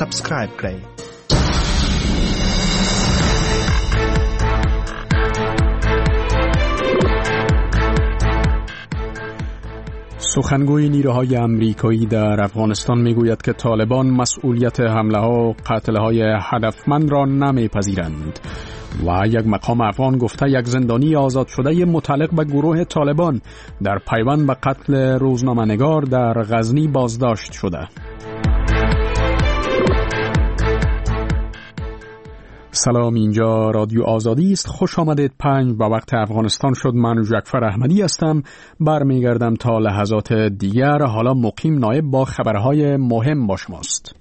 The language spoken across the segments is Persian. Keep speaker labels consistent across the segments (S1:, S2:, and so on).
S1: سابسکرایب کړئ.
S2: سخنگوی نیروهای امریکایی در افغانستان میگوید که طالبان مسئولیت حمله‌ها و قتل‌های هدفمند را نمیپذیرند و یک مقام افغان گفته یک زندانی آزاد شده متعلق به گروه طالبان در پیوند به قتل روزنامه‌نگار در غزنی بازداشت شده. سلام، اینجا رادیو آزادی است. خوش آمدید. 5 به وقت افغانستان شد. من جعفر احمدی هستم. برمیگردم تا لحظات دیگر. حالا مقیم نایب با خبرهای مهم با شماست.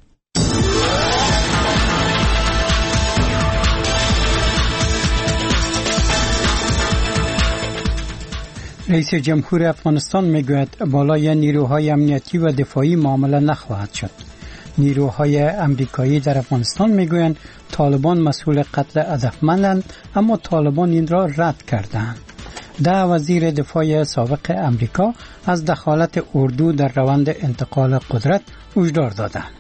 S3: رئیس جمهور افغانستان میگوید بالای نیروهای امنیتی و دفاعی معامله نخواهد شد. نیروهای امریکایی در افغانستان میگویند طالبان مسئول قتل هدفمندند، اما طالبان این را رد کردند. وزیر دفاع سابق امریکا از دخالت اردو در روند انتقال قدرت هشدار دادند.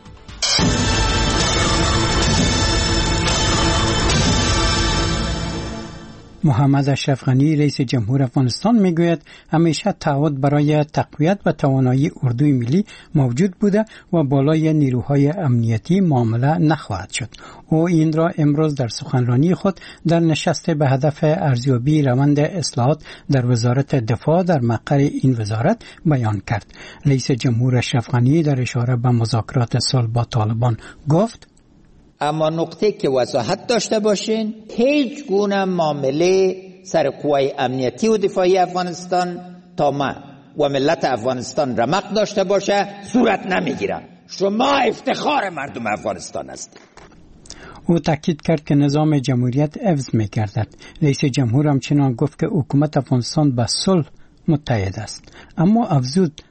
S3: محمد اشرف غنی رئیس جمهور افغانستان میگوید همیشه تعهد برای تقویت و توانایی اردوی ملی موجود بوده و بالای نیروهای امنیتی معامله نخواهد شد. او این را امروز در سخنرانی خود در نشست به هدف ارزیابی روند اصلاحات در وزارت دفاع در مقر این وزارت بیان کرد. رئیس جمهور اشرف غنی در اشاره به مذاکرات صلح با طالبان گفت:
S4: اما نقطه که وضاحت داشته باشین، هیچ گونه معامله سر قوای امنیتی و دفاعی افغانستان تا ما و ملت افغانستان رمق داشته باشه صورت نمیگیرن. شما افتخار مردم افغانستان هستید.
S3: او تاکید کرد که نظام جمهوریت حفظ می‌گردد. رئیس جمهور همچنین گفت که حکومت افغانستان به صلح متحد است، اما افزود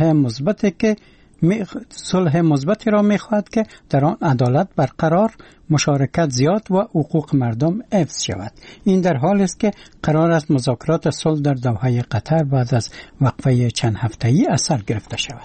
S3: صلح مثبتی را می‌خواهد که در آن عدالت برقرار، مشارکت زیاد و حقوق مردم حفظ شود. این در حالی است که قرار است مذاکرات صلح در دوحه قطر بعد از وقفه چند هفته‌ای اثر گرفته شود.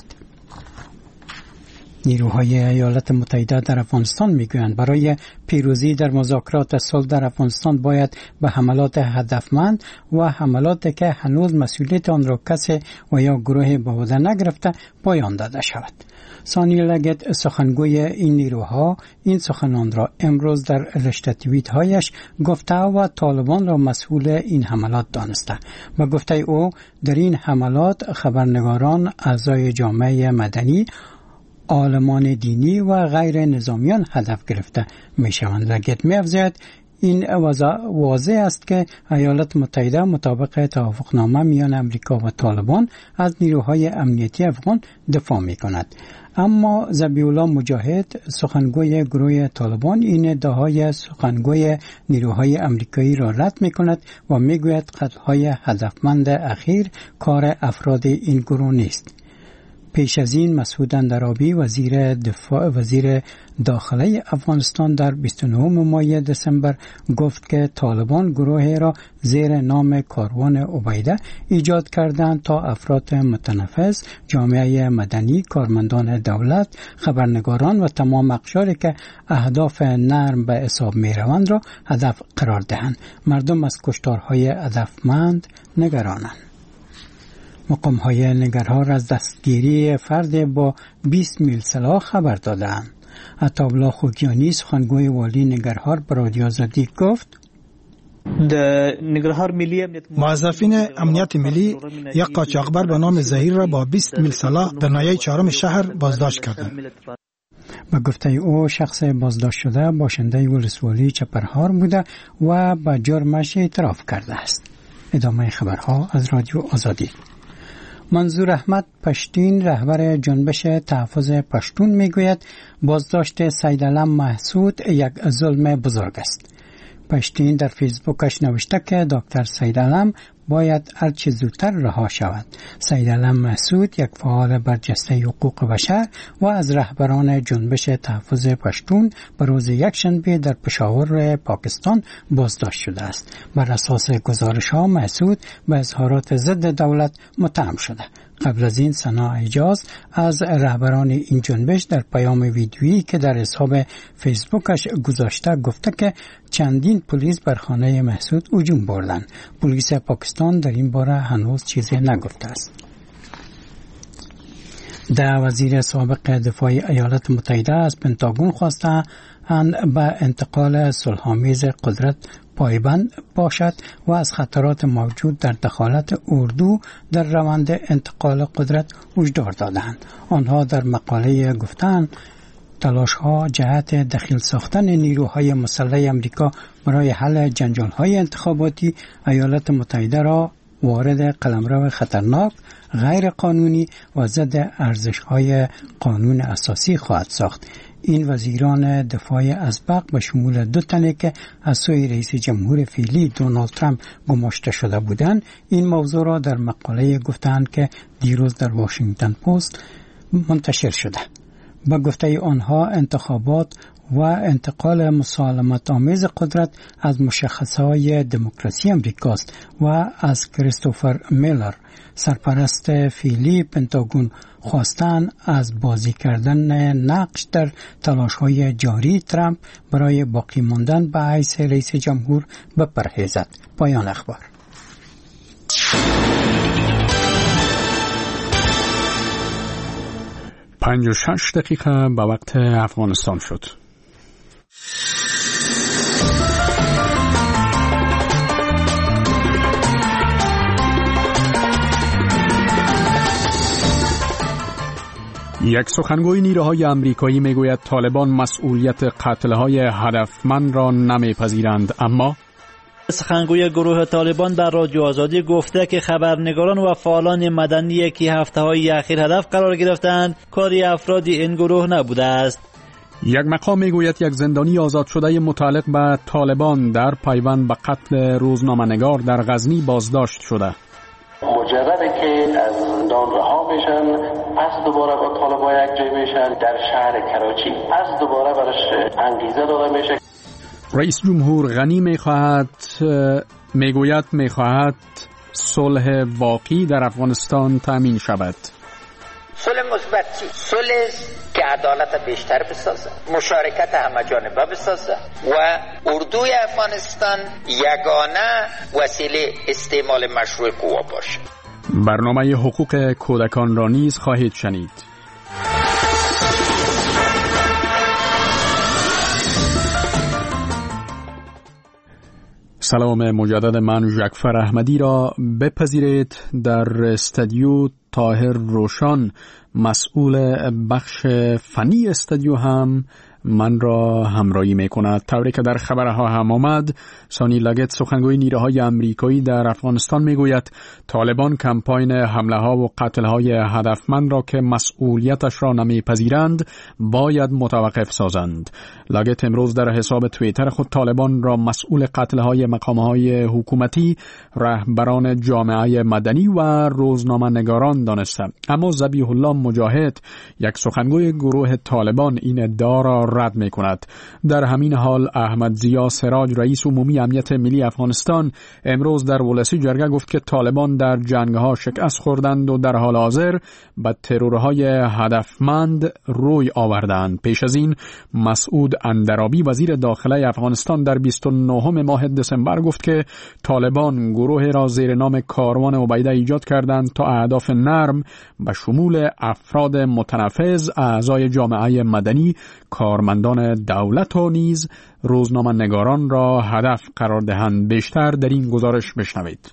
S3: نیروهای ایالات متحده در افغانستان میگویند برای پیروزی در مذاکرات صلح در افغانستان باید به حملات هدفمند و حملاتی که هنوز مسئولیت آن را کسی و یا گروه به عهده نگرفته پایان داده شود. سانی لگت، سخنگوی این نیروها، این سخنان را امروز در رشته توییت هایش گفته و طالبان را مسئول این حملات دانسته. و گفته او در این حملات خبرنگاران، اعضای جامعه مدنی، عالمان دینی و غیر نظامیان هدف گرفته می شوند. لگت می افزاید این واضح است که ایالات متحده مطابق توافقنامه میان امریکا و طالبان از نیروهای امنیتی افغان دفاع می کند. اما ذبیح الله مجاهد، سخنگوی گروه طالبان، این ادعاهای سخنگوی نیروهای امریکایی را رد می کند و می گوید قتل‌های هدفمند اخیر کار افراد این گروه نیست. پیش از این مسعود اندرابی وزیر داخلی افغانستان در 29 ماه دسامبر گفت که طالبان گروهی را زیر نام کاروان عبیده ایجاد کردند تا افراد متنفذ، جامعه مدنی، کارمندان دولت، خبرنگاران و تمام اقشاری که اهداف نرم به حساب می روند را هدف قرار دهند. مردم از کشتارهای هدفمند نگرانند. مقام‌های نگرهار از دستگیری فرد با 20 میل سلاح خبر دادند. عطاالله خوگیانی، سخنگوی والی نگرهار، به رادیو آزادی گفت:
S1: موظفین امنیت ملی یک قاچاقبر به نام ظهیر را با 20 میل سلاح در ناحیه 4 شهر بازداشت کردند.
S3: به گفته او شخص بازداشت شده باشنده ولسوالی چپرهار بوده و به جرمش اعتراف کرده است. ادامه خبرها از رادیو آزادی. منظور احمد پشتین، رهبر جنبش تحفظ پشتون، میگوید بازداشت سیدعلم محسود یک ظلم بزرگ است. پشتین در فیسبوکش نوشته که دکتر سیدعلم باید هرچه زودتر رها شود. سیدعلم محسود یک فعال برجسته حقوق بشر و از رهبران جنبش تحفظ پشتون به روز یکشنبه در پشاور پاکستان بازداشت شده است. بر اساس گزارش‌ها محسود به اظهارات ضد دولت متهم شده. قبل از این سنا اعجاز از رهبران این جنبش در پیام ویدیویی که در حساب فیسبوکش گذاشته گفته که چندین پلیس بر خانه محسود هجوم بردند. پلیس پاکستان در این باره هنوز چیزی نگفته است. در وزیر سابق دفاع ایالات متحده از پنتاگون خواسته به انتقال صلح‌آمیز قدرت پایبند باشد و از خطرات موجود در دخالت اردو در روند انتقال قدرت هشدار دادند. آنها در مقاله گفتند تلاش‌ها جهت دخیل ساختن نیروهای مسلح آمریکا برای حل جنجال‌های انتخاباتی ایالات متحده را وارد قلمرو خطرناک، غیر قانونی و ضد ارزش‌های قانون اساسی خواهد ساخت. این وزیران دفاع اسبق به شمول 2 تنه که از سوی رئیس جمهور فعلی دونالد ترامپ گماشته شده بودند این موضوع را در مقاله گفتند که دیروز در واشنگتن پست منتشر شده. با گفته آنها انتخابات و انتقال مسالمت آمیز قدرت از مشخصه‌های دموکراسی امریکاست و از کریستوفر میلر سرپرست فعلی پنتاگون خواستن از بازی کردن نقش در تلاش‌های جاری ترامپ برای باقی ماندن به حیث رئیس جمهور بپرهیزد. پایان اخبار.
S2: پنج و 6 دقیقه به وقت افغانستان شد. یک سخنگوی نیروهای آمریکایی میگوید طالبان مسئولیت قتل‌های هدفمند را نمیپذیرند، اما
S5: سخنگوی گروه طالبان در رادیو آزادی گفته که خبرنگاران و فعالان مدنی که هفته‌های اخیر هدف قرار گرفتند کاری افرادی این گروه نبوده است.
S2: یک مقام میگوید یک زندانی آزاد شده متعلق به طالبان در پیوند به قتل روزنامه‌نگار در غزنی بازداشت شده.
S6: مجرده که از زندان رها بشن پس دوباره با طالبان یک جای میشن در شهر کراچی پس دوباره برش انگیزه داده میشه.
S2: رئیس جمهور غنی میخواهد صلح واقعی در افغانستان تامین شود.
S4: صلح مثبت چی؟ صلح که عدالت بیشتر بسازه، مشارکت همه جانبه بسازه و اردوی افغانستان یگانه وسیله استعمال مشروع قوا باشه.
S2: برنامه حقوق کودکان را نیز خواهید شنید. سلام مجدد، من ژکفر احمدی را بپذیرید. در استودیو طاهر روشان مسئول بخش فنی استودیو هم من را همراهی میکند. طوری که در خبرها هم آمد، سانی لگت سخنگوی نیروهای آمریکایی در افغانستان میگوید طالبان کمپاین حمله ها و قتل های هدفمند را که مسئولیتش را نمیپذیرند باید متوقف سازند. لگت امروز در حساب توییتر خود طالبان را مسئول قتل های مقام های حکومتی، رهبران جامعه مدنی و روزنامه نگاران دانسته. اما ذبیح الله مجاهد، یک سخنگوی گروه طالبان، این ادعا را رد می کند. در همین حال احمد ضیا سراج رئیس عمومی امنیت ملی افغانستان امروز در ولسی جرگه گفت که طالبان در جنگ‌ها شکست خوردند و در حال حاضر به ترورهای هدفمند روی آوردند. پیش از این مسعود اندرابی وزیر داخله افغانستان در 29 ماه دسامبر گفت که طالبان گروه را زیر نام کاروان عبیده ایجاد کردند تا اهداف نرم به شمول افراد متنفذ، اعضای جامعه مدنی، کارمندان دولت و نیز روزنامه نگاران را هدف قرار دهند. بیشتر در این گزارش بشنوید.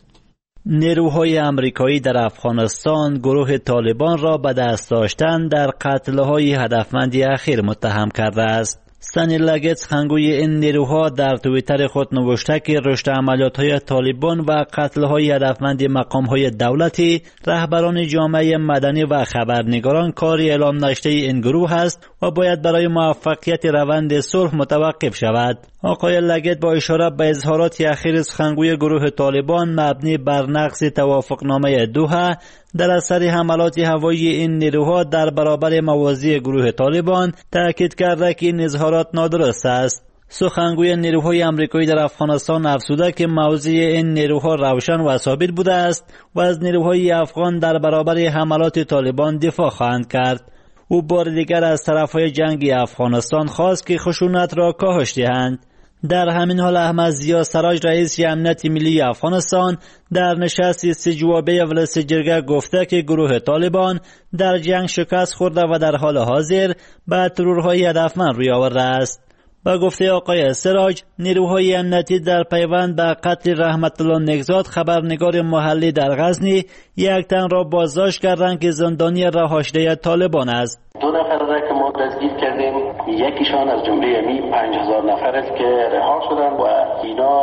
S5: نیروهای آمریکایی در افغانستان گروه طالبان را به دست داشتن در قتل‌های هدفمند اخیر متهم کرده است. سانی لگت سخنگوی این نیروها در توییتر خود نوشته که رشد عملیات‌های طالبان و قتل‌های هدفمند مقام‌های دولتی، رهبران جامعه مدنی و خبرنگاران کاری اعلام نشده این گروه است و باید برای موفقیت روند صلح متوقف شود. آقای لگت با اشاره به اظهارات اخیر سخنگوی گروه طالبان مبنی بر نقض توافقنامه دوحه در اثر حملات هوایی این نیروها در برابر مواضع گروه طالبان تاکید کرده که این اظهارات نادرست است. سخنگوی نیروهای آمریکایی در افغانستان افزوده که موضع این نیروها روشن و ثابت بوده است و از نیروهای افغان در برابر حملات طالبان دفاع خواهند کرد. او بار دیگر از طرفهای جنگی افغانستان خواست که خشونت را کاهش دهند. در همین حال احمد ضیا سراج رئیس امنیت ملی افغانستان در نشست استجوابی اجلاس جرگه گفته که گروه طالبان در جنگ شکست خورده و در حال حاضر به ترورهای هدفمند روی آورده است. با گفته آقای سراج، نیروهای امنیتی در پیوند به قتل رحمت الله نگزاد خبرنگار محلی در غزنی یک تن را بازداشت کردند که زندانی رهاشده طالبان است.
S6: 2 نفر را که ما دستگیر کردیم، یکیشان از جمله 5000 نفر است که رها شدن و اینا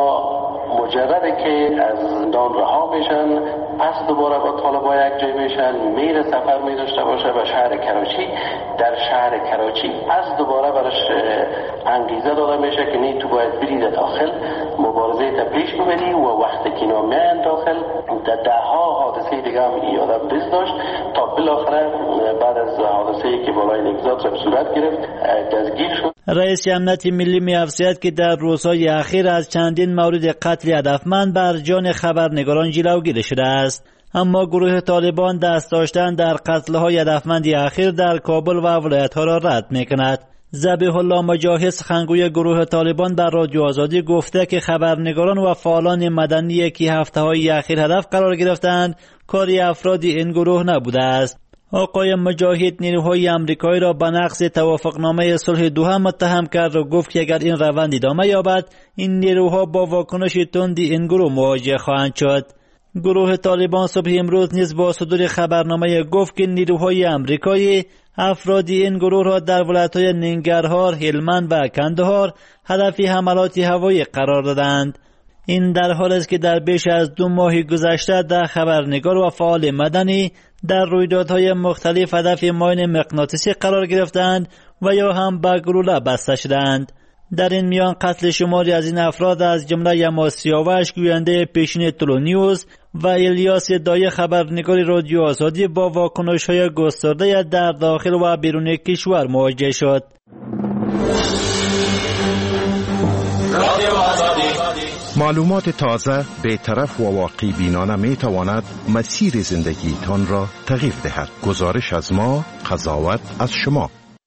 S6: مجرد که از زندان رها میشن پس دوباره با طالبان یک جای میشن، میره سفر میداشته باشه به شهر کراچی. در شهر کراچی پس دوباره برش انگیزه داده میشه که نه تو باید برید داخل مبارزه تا پیش ببری و وقتی که اینا میان داخل در دهها حادثه دیگه هم ای آدم داشت تا بالاخره بعد از حادثه که بالای نگزاد صورت گرفت دستگیر شد.
S5: رئیس امنیت ملی می‌افزاید که در روزهای اخیر از چندین مورد قتل هدفمند بر جان خبرنگاران جلوگیری شده است. اما گروه طالبان دست داشتن در قتل‌های هدفمند اخیر در کابل و ولایت‌ها را رد می‌کند. ذبیح الله مجاهد سخنگوی گروه طالبان بر رادیو آزادی گفته که خبرنگاران و فعالان مدنی که هفته‌های اخیر هدف قرار گرفتند کاری افراد این گروه نبوده است. آقای مجاهد نیروهای آمریکایی را به نقض توافقنامه صلح دوحه متهم کرد و گفت که اگر این روند ادامه یابد این نیروها با واکنش تند این گروه مواجه خواهند شد. گروه طالبان صبح امروز نیز با صدور خبرنامه گفت که نیروهای آمریکایی افراد این گروه را در ولایت‌های ننگرهار، هلمند و کندهار هدف حملات هوایی قرار دادند. این در حالی است که در بیش از 2 ماه گذشته در خبرنگار و فعال مدنی در رویدادهای مختلف هدف ماین مغناطیسی قرار گرفتند و یا هم به گلوله بسته شدند. در این میان قتل شماری از این افراد از جمله یما سیاوش گوینده پیشین تلونیوز و الیاس دایی خبرنگار رادیو آزادی با واکنش‌های گسترده در داخل و بیرون کشور مواجه شد.
S7: معلومات تازه، بی‌طرف و واقع بینانه می تواند مسیر زندگیتان را تغییر دهد. گزارش از ما، قضاوت از شما.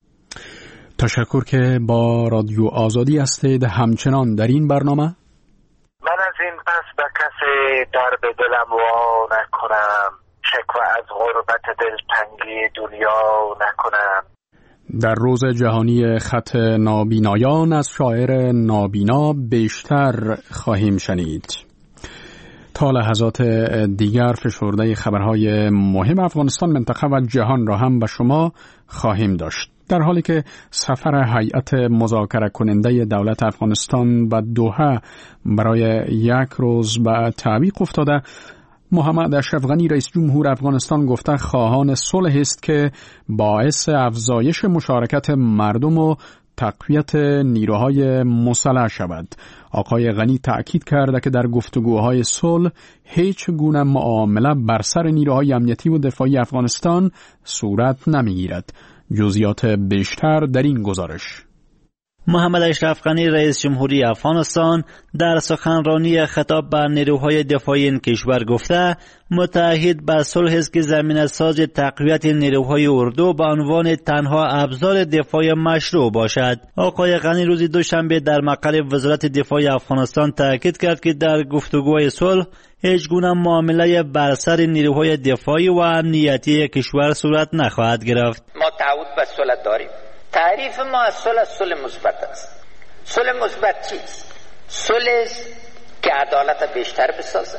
S2: تشکر که با رادیو آزادی هستید. همچنان در این برنامه
S8: من از این پس به کسی در به دلم وا نکنم، شکوه از غربت دلتنگی دنیا نکنم.
S2: در روز جهانی خط نابینایان از شاعر نابینا بیشتر خواهیم شنید. تا لحظات دیگر فشرده خبرهای مهم افغانستان، منطقه و جهان را هم به شما خواهیم داشت. در حالی که سفر هیئت مذاکره کننده دولت افغانستان به دوحه برای 1 روز به تعویق افتاده، محمد اشرف غنی رئیس جمهور افغانستان گفته خواهان صلح است که باعث افزایش مشارکت مردم و تقویت نیروهای مسلح شود. آقای غنی تأکید کرده که در گفتگوهای صلح هیچ گونه معامله بر سر نیروهای امنیتی و دفاعی افغانستان صورت نمیگیرد. جزئیات بیشتر در این گزارش.
S5: محمد اشرف غنی رئیس جمهوری افغانستان در سخنرانی خطاب به نیروهای دفاعی این کشور گفته متعهد به صلح است که زمینه ساز تقویت نیروهای اردو به عنوان تنها ابزار دفاع مشروع باشد. آقای غنی روز دوشنبه در مقر وزارت دفاع افغانستان تاکید کرد که در گفتگوهای صلح هیچ گونه معامله بر سر نیروهای دفاعی و امنیتی کشور صورت نخواهد گرفت.
S4: ما تعهد به صلح داریم. تعریف ما از صلح مثبت است. صلح مثبت چیست؟ صلح که عدالت بیشتر بسازه،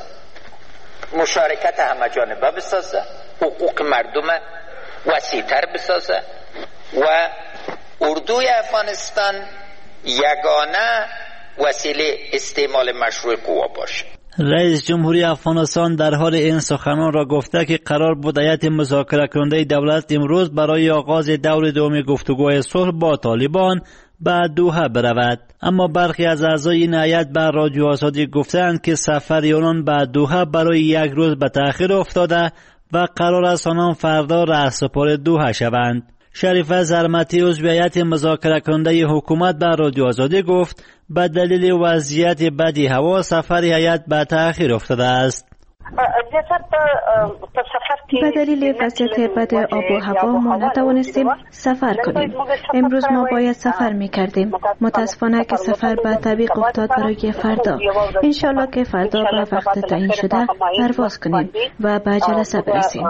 S4: مشارکت همه جانبه بسازه، حقوق مردم وسیع‌تر بسازه و اردوی افغانستان یگانه وسیله استعمال مشروع قوا باشه.
S5: رئیس جمهوری افغانستان در حال این سخنان را گفته که قرار بود هیئت مذاکره کننده دولت امروز برای آغاز دور دوم گفتگوهای صلح با طالبان به دوحه برود، اما برخی از اعضای این هیئت به رادیو آزادی گفتند که سفر آنان به دوحه برای 1 روز به تأخیر افتاده و قرار است آنان فردا رهسپار دوحه شوند. شریفه زرمتی عضو هیئت مذاکره کننده حکومت به رادیو آزادی گفت به دلیل وضعیت بدی هوا سفر هیئت به تأخیر افتاده است.
S9: به دلیل وضعیت بد آب و هوا ما نتوانستیم سفر کنیم. امروز ما باید سفر میکردیم. متاسفانه که سفر به تعویق افتاد برای فردا. انشالله که فردا به وقت تعیین شده پرواز کنیم و به جلسه برسیم.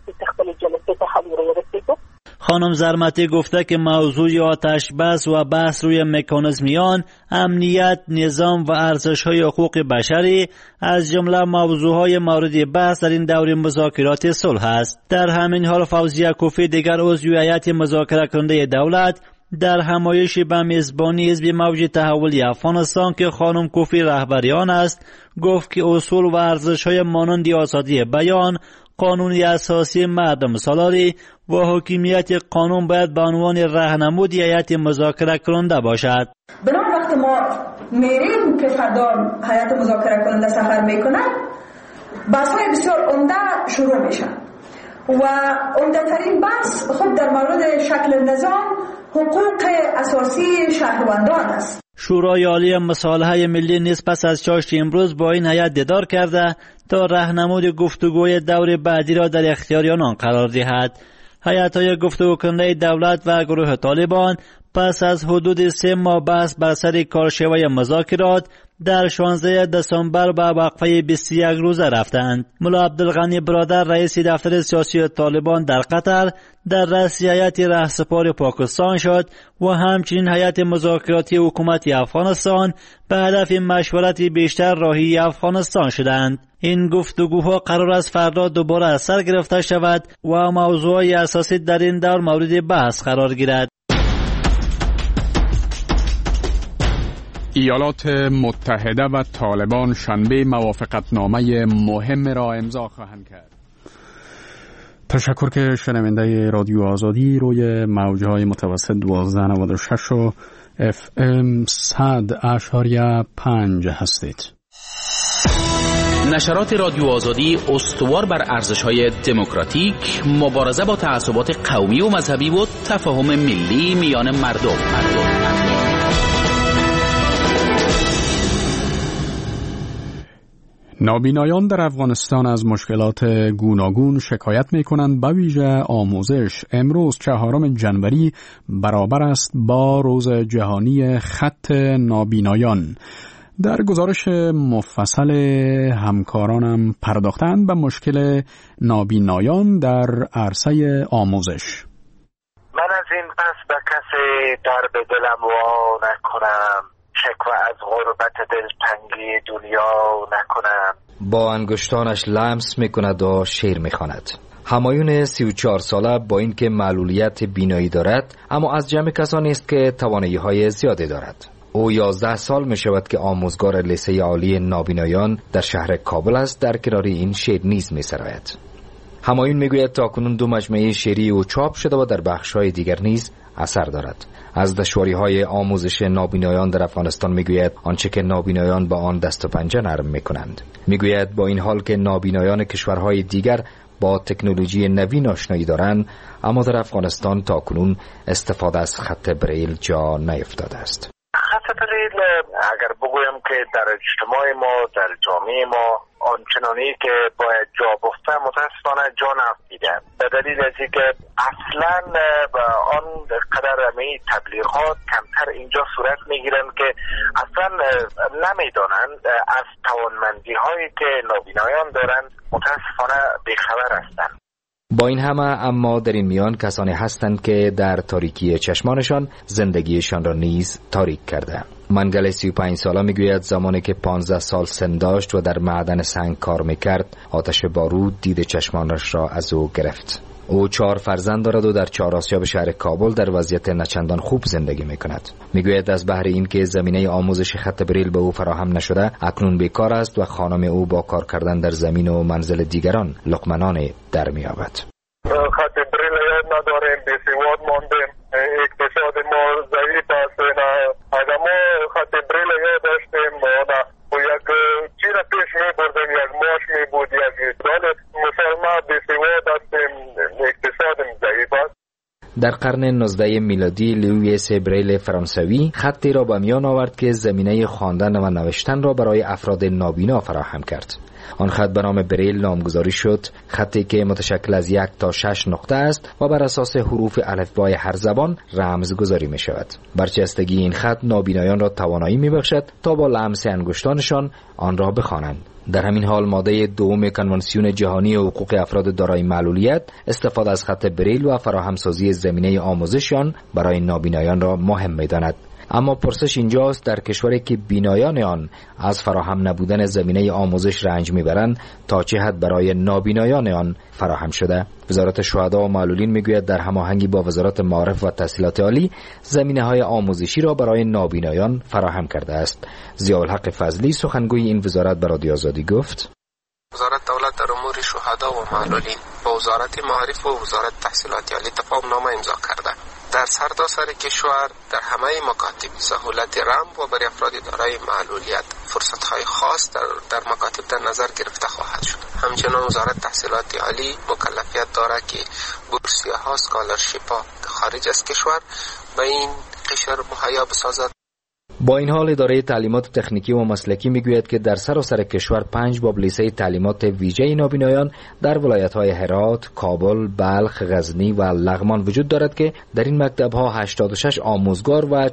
S5: خانم زرمتی گفته که موضوع آتش بس و بحث روی مکانیزمیان، امنیت، نظام و ارزش‌های حقوق بشری از جمله موضوعهای مورد بحث در این دور مذاکرات صلح است. در همین حال فوزیه کوفی دیگر عضو هیئت مذاکره کننده دولت در همایشی به میزبانی حزب موج تحولی افغانستان که خانم کوفی رهبری آن است گفت که اصول و ارزش‌های مانند آزادی بیان، قانون اساسی مردم سالاری و حاکمیت قانون باید به عنوان راهنمود هیئت مذاکره کننده باشد.
S10: بنابراین وقت ما میریم که فردا هیئت مذاکره کننده سفر میکنه، بحث‌های بسیار عمده شروع میشن و عمده ترین بحث خود در مورد شکل نظام حقوق اساسی شهروندان است.
S5: شورای عالی مصالحه ملی نیز پس از چاشت امروز با این هیئت دیدار کرده تا راهنمود گفتگوی دور بعدی را در اختیار آنان قرار دهد. هیئت‌های گفتگو کننده دولت و گروه طالبان پس از حدود 3 ماه بحث بر سر کارشوی مذاکرات در 16 دسامبر به وقفه 21 روزه رفتند. ملا عبدالغنی برادر رئیس دفتر سیاسی طالبان در قطر در رأس هیئت رهسپار پاکستان شد و همچنین هیئت مذاکراتی حکومت افغانستان به هدف مشورت بیشتر راهی افغانستان شدند. این گفتگوها قرار است فردا دوباره از سر گرفته شود و موضوعی اساسی در این دور مورد بحث قرار گیرد.
S2: ایالات متحده و طالبان شنبه موافقتنامه مهم را امضا خواهند کرد. تشکر که شنونده رادیو آزادی روی موجهای متوسط 1296 و FM 100.5 هستید.
S11: نشرات رادیو آزادی استوار بر ارزش‌های دموکراتیک، مبارزه با تعصبات قومی و مذهبی و تفاهم ملی میان مردم.
S2: نابینایان در افغانستان از مشکلات گوناگون شکایت می‌کنند، به ویژه آموزش. امروز 4 جنوری برابر است با روز جهانی خط نابینایان. در گزارش مفصل همکارانم پرداختند به مشکل نابینایان در عرصه آموزش.
S8: من از این پس به کسی در به دلم وا نکنم، شکوه از غربت دلتنگی دنیا نکنم.
S12: با انگشتانش لمس میکند و شعر میخواند. همایون 34 ساله با اینکه معلولیت بینایی دارد اما از جمع کسانی است که توانایی‌های زیادی دارد. او 11 سال می شود که آموزگار لیسه عالی نابینایان در شهر کابل است. در کنار این شعر نیز می سراید. همایون می گوید تاکنون 2 مجموعه شعری او چاپ شده و در بخش‌های دیگر نیز اثر دارد. از دشواری‌های آموزش نابینایان در افغانستان می گوید آنچه که نابینایان با آن دست و پنجه نرم می کنند. می گوید با این حال که نابینایان کشورهای دیگر با تکنولوژی نوین آشنایی دارند، اما در افغانستان تاکنون استفاده از خط بریل جا نیفتاده است.
S8: خط بریل اگر بگویم که در اجتماع ما، در جامعه ما آنچنانی که باید جا بفته متاسفانه جا نیفتاده، به دلیل از اینکه اصلا آن قدر می تبلیغات کمتر اینجا صورت میگیرند که اصلا نمیدانند از توانمندی هایی که نابینایان دارند، متاسفانه بیخبر هستند.
S12: با این همه اما در این میان کسانی هستند که در تاریکی چشمانشان زندگیشان را نیز تاریک کرده. منگل 35 ساله میگوید زمانی که 15 سال سن داشت و در معدن سنگ کار میکرد، آتش بارود دید چشمانش را از او گرفت. او 4 فرزند دارد و در 4 آسیاب شهر کابل در وضعیت نچندان خوب زندگی میکند. میگوید از بهر اینکه زمینه آموزش خط بریل به او فراهم نشده، اکنون بیکار است و خانم او با کار کردن در زمین و منزل دیگران لقمه‌نان در می‌یابد.
S8: خط بریل یاد نداریم، بی‌سواد ماندیم، اقتصاد ما ضعیف است. اگر ما خط بریل یاد داشتیم و یک چیز پیش می‌بردیم، یک ماش می‌بود، یک دولت مسلمان بی‌سواد هستیم، اقتصاد ضعیف است.
S12: در قرن 19 میلادی لوئیس بریل فرانسوی خطی را به میان آورد که زمینه خواندن و نوشتن را برای افراد نابینا فراهم کرد. آن خط به نام بریل نامگذاری شد، خطی که متشکل از 1 تا 6 نقطه است و بر اساس حروف الفبای هر زبان رمزگذاری می شود. برچستگی این خط نابینایان را توانایی می بخشد تا با لمس انگشتانشان آن را بخوانند. در همین حال ماده دوم کنوانسیون جهانی حقوق افراد دارای معلولیت استفاده از خط بریل و فراهمسازی زمینه آموزشان برای نابینایان را مهم می‌داند. اما پرسش اینجاست در کشوری که بینایان آن از فراهم نبودن زمینه آموزش رنج میبرند تا چه حد برای نابینایان آن فراهم شده؟ وزارت شهدا و معلولین میگوید در هماهنگی با وزارت معارف و تحصیلات عالی زمینه‌های آموزشی را برای نابینایان فراهم کرده است. ضیاءالحق فضلی سخنگوی این وزارت به رادیو آزادی گفت:
S13: وزارت دولت در امور شهدا و معلولین با وزارت معارف و وزارت تحصیلات عالی تفاهم‌نامه امضا کرده. در سرتاسر کشور در همه مکاتب سهولت رمز و برای افراد دارای معلولیت فرصت‌های خاص در مکاتب در نظر گرفته خواهد شد. همچنین وزارت تحصیلات عالی مکلفیت دارد که بورسیه‌ها اسکالرشیپ‌ها خارج از کشور به این قشر مهیا بسازد.
S12: با این حال اداره تعلیمات تکنیکی و مسلکی میگوید که در سراسر کشور 5 باب لیسه تعلیمات ویژه نابینایان در ولایت‌های هرات، کابل، بلخ، غزنی و لغمان وجود دارد که در این مکتب‌ها 86 آموزگار و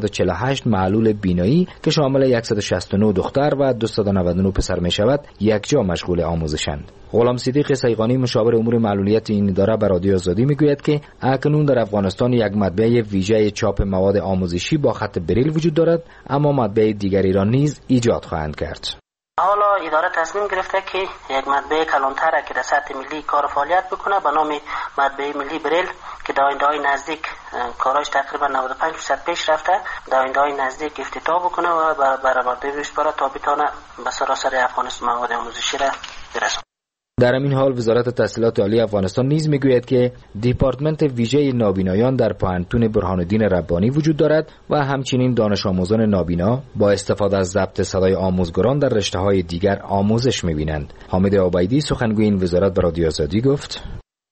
S12: 448 معلول بینایی که شامل 169 دختر و 299 پسر می‌شود یکجا مشغول آموزشند. غلام صدیق سیغانی مشاور امور معلولیت این اداره به رادیو آزادی میگوید که اکنون در افغانستان یک مطبعه ویژه چاپ مواد آموزشی با خط بریل وجود دارد، اما مطبعه دیگری را نیز ایجاد خواهند کرد.
S14: حالا اداره تصمیم گرفته که یک مطبعه کلانتر که در سطح ملی کار فعالیت بکنه به نام مطبعه ملی بریل که در آینده‌های نزدیک کارش تقریبا 95% پیش رفته، در آینده‌های نزدیک افتتاح بکنه و برآورده بسپاره تا بتونه به سراسر افغانستان مواد آموزشی را برسونه.
S12: در همین حال وزارت تحصیلات عالی افغانستان نیز میگوید که دیپارتمنت ویژه نابینایان در پوهنتون برهان الدین ربانی وجود دارد و همچنین دانش آموزان نابینا با استفاده از ضبط صدای آموزگاران در رشته‌های دیگر آموزش می‌بینند. حامد عبیدی سخنگوی این وزارت به رادیو آزادی گفت: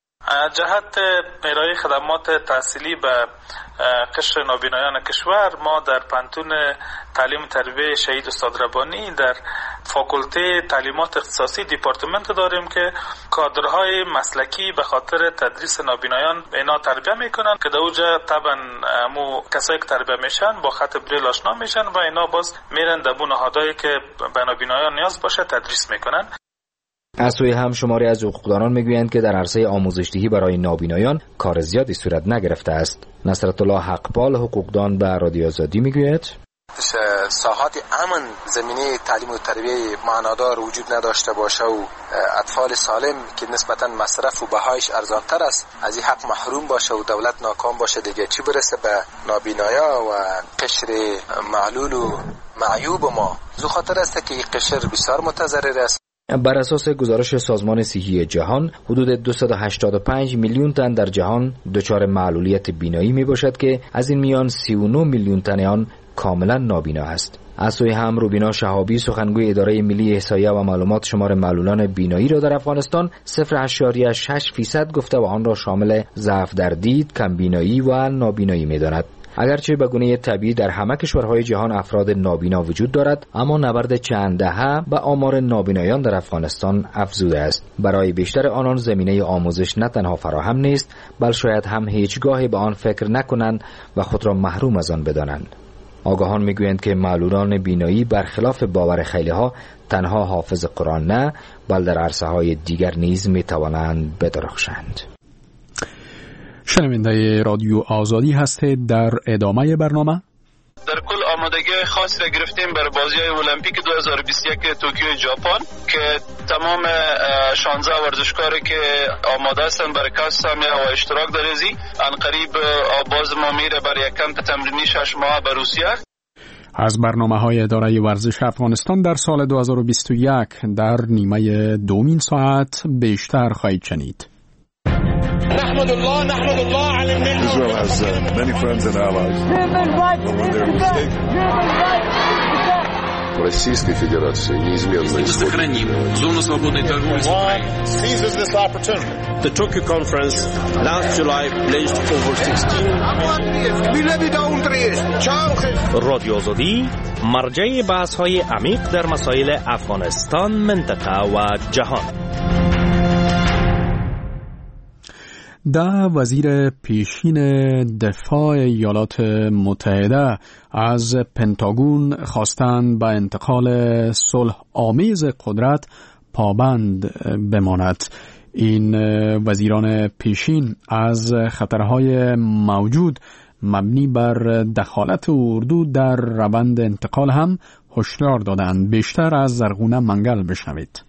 S15: جهت ارائه خدمات تحصیلی به قشر نابینایان کشور ما در پانتون تعلیم تربیه شهید استاد ربانی در فاکولته تعلیمات اختصاصی دیپارتمنت داریم که کادرهای مسلکی به خاطر تدریس نابینایان اینا تربیه میکنن که در اوجا طبعا مو کسایی که تربیه میشن با خط بریل آشنا میشن و اینا باز میرن در نهادهایی که به نابینایان نیاز باشه تدریس میکنن.
S12: از سوی هم شماری از حقوقدانان میگویند که در عرصه آموزش‌دهی برای نابینایان کار زیادی صورت نگرفته است. نصرت الله حقپال حقوقدان به رادیو آزادی میگوید:
S16: ساحات امن زمینه تعلیم و تربیه معنادار وجود نداشته باشه و اطفال سالم که نسبتا مصرف و بهایش ارزانتر است از این حق محروم باشه و دولت ناکام باشه، دیگه چی برسه به نابینایا و قشر معلول و معیوب ما. زو خاطر است که این قشر بسیار متضرر است.
S12: بر اساس گزارش سازمان صحی جهان حدود 285 میلیون تن در جهان دچار معلولیت بینایی می باشد که از این میان 39 میلیون تن آن کاملا نابینا است. از سوی هم روبینا شهابی سخنگوی اداره ملی احصایه و معلومات شمار معلولان بینایی را در افغانستان 0.6% گفته و آن را شامل ضعف در دید، کم بینایی و نابینایی می داند. اگرچه به گونه طبیعی در همه کشورهای جهان افراد نابینا وجود دارد، اما نبرد چند دهه به آمار نابینایان در افغانستان افزوده است. برای بیشتر آنان زمینه آموزش نه تنها فراهم نیست، بل شاید هم هیچگاهی به آن فکر نکنند و خود را محروم از آن بدانند. آگاهان میگویند که معلولان بینایی برخلاف باور خیلی‌ها تنها حافظ قرآن نه، بل در عرصه‌های دیگر نیز میتوانند بدرخشند.
S2: شنونده رادیو آزادی هستید. در ادامه برنامه
S17: در کل آمادگی خاص را گرفتیم برای بازی‌های المپیک 2021 توکیو ژاپن که تمام 16 ورزشکاری که آماده هستند برای کسب و اشتراک در ازی ان قریب باز ما میره برای کمپ تمرینی 6 ماه به روسیه.
S2: از برنامه‌های اداره ورزش افغانستان در سال 2021 در نیمه دومین ساعت بیشتر خواهید شنید.
S18: Israel has many friends and allies. When there are mistakes,
S19: Российской Федерации неизменно исходит.
S11: Сохраним зону свободной торговли.
S18: The Tokyo Conference last July pledged over 16.
S20: رادیو آزادی مرجع بحث‌های عمیق در مسائل افغانستان، منطقه و جهان.
S2: وزیر پیشین دفاع ایالات متحده از پنتاگون خواستند به انتقال صلح آمیز قدرت پابند بماند. این وزیران پیشین از خطرهای موجود مبنی بر دخالت اردو در روند انتقال هم هشدار دادند. بیشتر از زرغونه منگل بشنوید.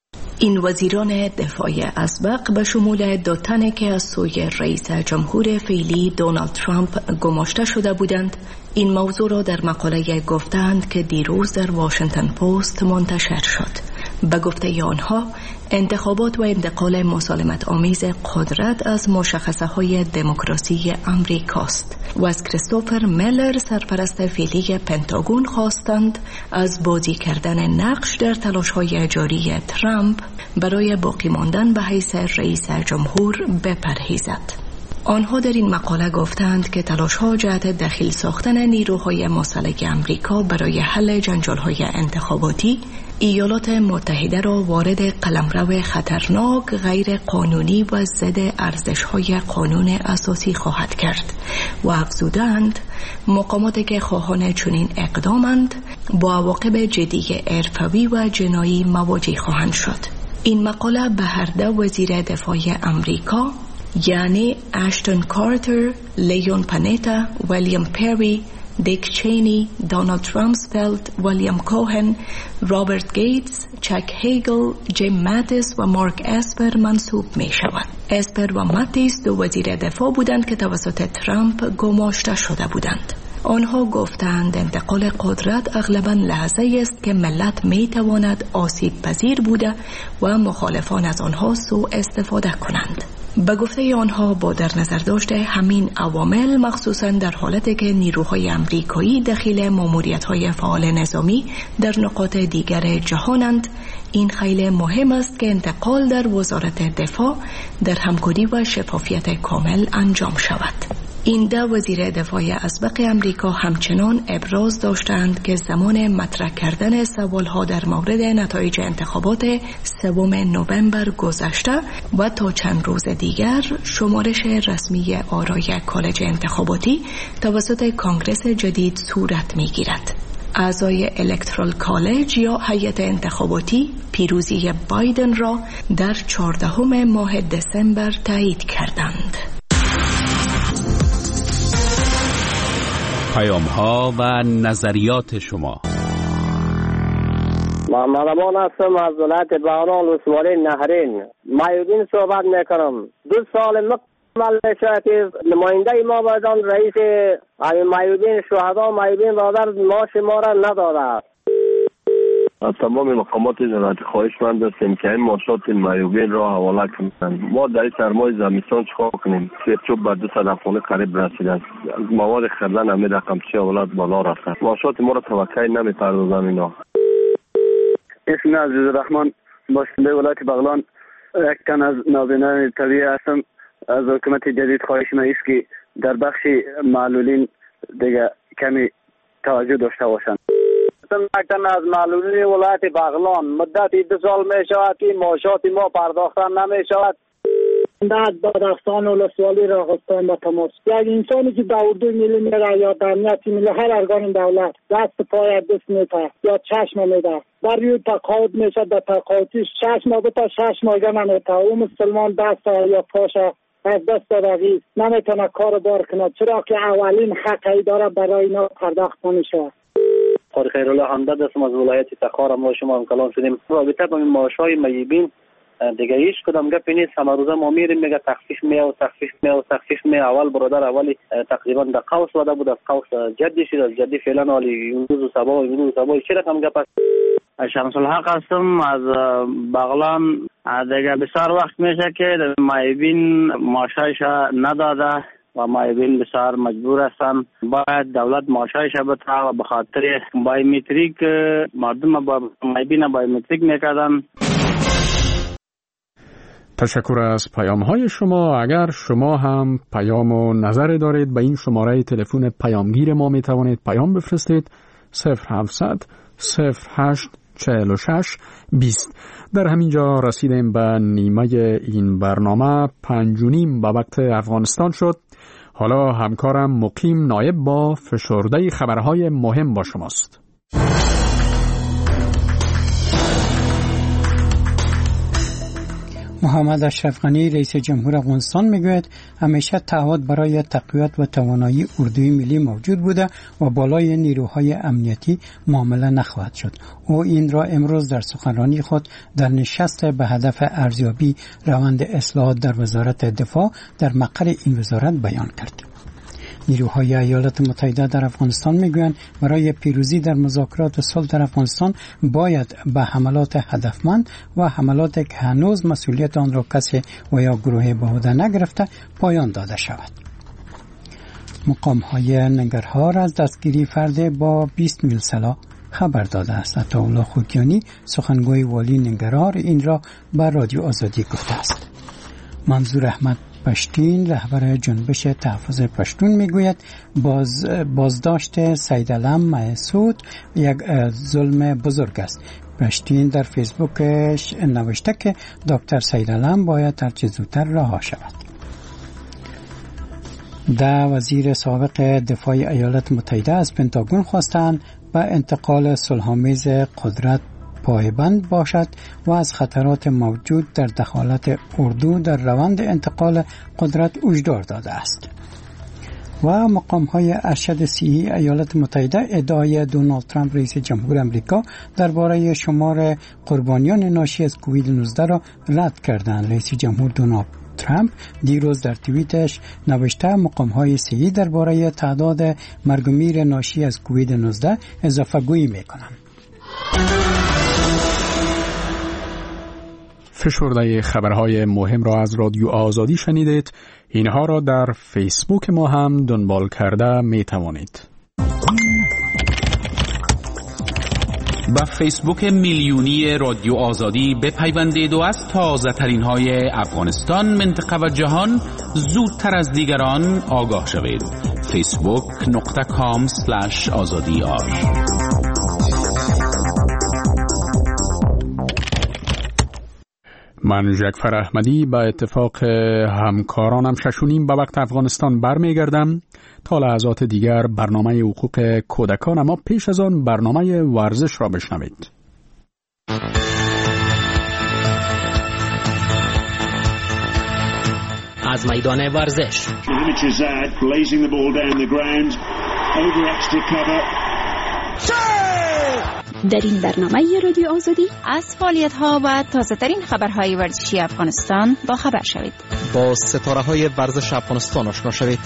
S21: این وزیران دفاع اسبق به شمول دو تن که از سوی رئیس جمهور فعلی دونالد ترامپ گماشته شده بودند، این موضوع را در مقاله گفتند که دیروز در واشنگتن پست منتشر شد. به گفته آنها، انتخابات و انتقال مسالمت آمیز قدرت از مشخصه های دموکراسی امریکاست و از کریستوفر میلر سرپرست فعلی پنتاگون خواستند از بازی کردن نقش در تلاش های جاری ترامپ برای باقی ماندن به حیث رئیس جمهور بپرهیزد. آنها در این مقاله گفتند که تلاش‌ها جهت دخیل ساختن نیروهای مسلح امریکا برای حل جنجال‌های انتخاباتی ایالات متحده را وارد قلمرو خطرناک، غیر قانونی و ضد ارزش‌های قانون اساسی خواهد کرد و افزودند مقاماتی که خواهان چنین اقدامند با عواقب جدی حرفه‌ای و جنایی مواجه خواهند شد. این مقاله به هر دو وزیر دفاع امریکا یعنی اشتون کارتر، لیون پانیتا، ویلیام پری، دیک چینی، دونالد رامسفلد، ویلیام کوهن، رابرت گیتس، چک هیگل، جیم ماتیس و مارک اسپر منصوب می شود. اسپر و ماتیس دو وزیر دفاع بودند که توسط ترامپ گماشته شده بودند. آنها گفتند انتقال قدرت اغلباً لحظه است که ملت می تواند آسیب پذیر بوده و مخالفان از آنها سوء استفاده کنند. به گفته آنها با در نظر داشته همین عوامل، مخصوصاً در حالتی که نیروهای امریکایی دخیل ماموریت‌های فعال نظامی در نقاط دیگر جهانند، این خیلی مهم است که انتقال در وزارت دفاع در همکاری و شفافیت کامل انجام شود. این دو وزیر دفاع اسبق امریکا همچنان ابراز داشتند که زمان مطرح کردن سوالها در مورد نتایج انتخابات 3 نوامبر گذشته و تا چند روز دیگر شمارش رسمی آرای کالج انتخاباتی توسط کانگرس جدید صورت می‌گیرد. اعضای الکترال کالج یا هیئت انتخاباتی پیروزی بایدن را در 14 ماه دسامبر تایید کردند.
S11: پیام‌ها و نظریات شما.
S22: محمد امان هستم از ولایت بغلان ولسوالی نهرین. مایودین صحبت میکنم. 2 سال مقبل شاید نماینده ما بودن رئیس مایودین شهدا مایودین برادر معاش ما را نداده.
S23: از تمام مقامات جنایت خواهش من داشتیم که این ماشات مایوبین را حواله کنند. ما در این سرمای زمستان چکار کنیم؟ چوب بر 200 افغانی قریب رسیده است. مواد خریدن همین رقم چه اولاد بالا رفته. ماشات ما را توقعی نمی‌پردازن اینا.
S24: اسم عزیز الرحمن باشنده ولایت بغلان، یک تن از نابینان طبیعی هستم. از حکومت جدید خواهش من است که در بخش معلولین دیگه کمی توجه داشته باشند.
S22: مکتن از معلولین ولایت بغلان مدتی 2 سال می شود که معاشات ما پرداخته نمی شود.
S25: بعد بدخشان ولسوالی راغستان به تماس یک انسانی که در اردو ملی میره یا در امنیت ملی هر ارگان دولت دست پای دست میده یا چشم میده در روی تقاعد میشه، در تقاعدی 6 ماه تا 6 ماه نمیده. او مسلمان دست یا پاشه از دست دادگی نمیتونه کار بار کنه، چرا که اولین حقی داره برای اینا پرداخت نمیشه.
S24: خیر خیرالله همدرد هستم از ولایت تخار. ما شما هم کلام شدیم رابطه با این معاشهای میبین دیگه هیچ کدام گپی نیست. همه روزه ما میریم میگه تخفیف می اول برادر اولی تقریبا در قوس وده بود، از قوس جدی شد، از جدی فعلا حالی امروز و صبا چه رقم گپ است.
S26: شمس الحق هستم از بغلان. دیگه بسیار وقت میشه که میبین معاشایش نداده و مایبین بسیار مجبور هستند. باید دولت معاشایش بده و به خاطر بایومتریک مردم با مایبین بایومتریک میکردن.
S2: تشکر از پیام‌های شما. اگر شما هم پیام و نظر دارید به این شماره تلفن پیامگیر ما می توانید پیام بفرستید 0700 08 46 20. در همینجا رسیدیم به نیمه این برنامه. 5:30 به وقت افغانستان شد. حالا همکارم مقیم نایب با فشرده خبرهای مهم با شماست.
S1: محمد اشرف غنی رئیس جمهور افغانستان میگوید همیشه تعهد برای تقویت و توانایی اردوی ملی موجود بوده و بالای نیروهای امنیتی معامله نخواهد شد. او این را امروز در سخنرانی خود در نشست به هدف ارزیابی روند اصلاحات در وزارت دفاع در مقر این وزارت بیان کرد. نیروهای ایالات متحده در افغانستان میگویند برای پیروزی در مذاکرات صلح در افغانستان باید به حملات هدفمند و حملاتی که هنوز مسئولیت آن را کسی و یا گروه به عهده نگرفته پایان داده شود. مقام‌های ننگرهار از دستگیری فرد با 20 میل سلاح خبر داده است. عطاالله خوکیانی سخنگوی والی ننگرهار این را به رادیو آزادی گفته است. منظور احمد پشتین رهبر جنبش تحفظ پشتون میگوید بازداشت سیدعلم مسعود یک ظلم بزرگ است. پشتین در فیسبوکش نوشته که دکتر سیدعلم باید هر چه زودتر رها شود. وزیر سابق دفاع ایالات متحده از پنتاگون خواستند به انتقال صلح‌آمیز قدرت پایبند باشد و از خطرات موجود در دخالت اردو در روند انتقال قدرت هشدار داده است. و مقام‌های ارشد صحی ایالات متحده ادعای دونالد ترامپ رئیس جمهور آمریکا درباره شمار قربانیان ناشی از کووید 19 را رد کردند. رئیس جمهور دونالد ترامپ دیروز در توییتش نوشته مقام‌های صحی درباره تعداد مرگ و میر ناشی از کووید 19 اضافه گویی می‌کنند.
S2: فشرده خبرهای مهم را از رادیو آزادی شنیدید. اینها را در فیسبوک ما هم دنبال کرده می توانید.
S11: با فیسبوک میلیونی رادیو آزادی بپیوندید و از تازه ترین های افغانستان، منطقه و جهان زودتر از دیگران آگاه شوید. facebook.com/azadi.ir.
S2: من جعفر احمدی به اتفاق همکارانم 6:30 به وقت افغانستان برمیگردم تا لحظات دیگر برنامه حقوق کودکان، اما پیش از آن برنامه ورزش را بشنوید.
S3: از میدان ورزش
S4: در این برنامه رادیو آزادی از فعالیت‌ها و تازه‌ترین خبرهای ورزشی افغانستان با خبر شوید.
S3: با ستاره‌های ورزش افغانستان آشنا شوید.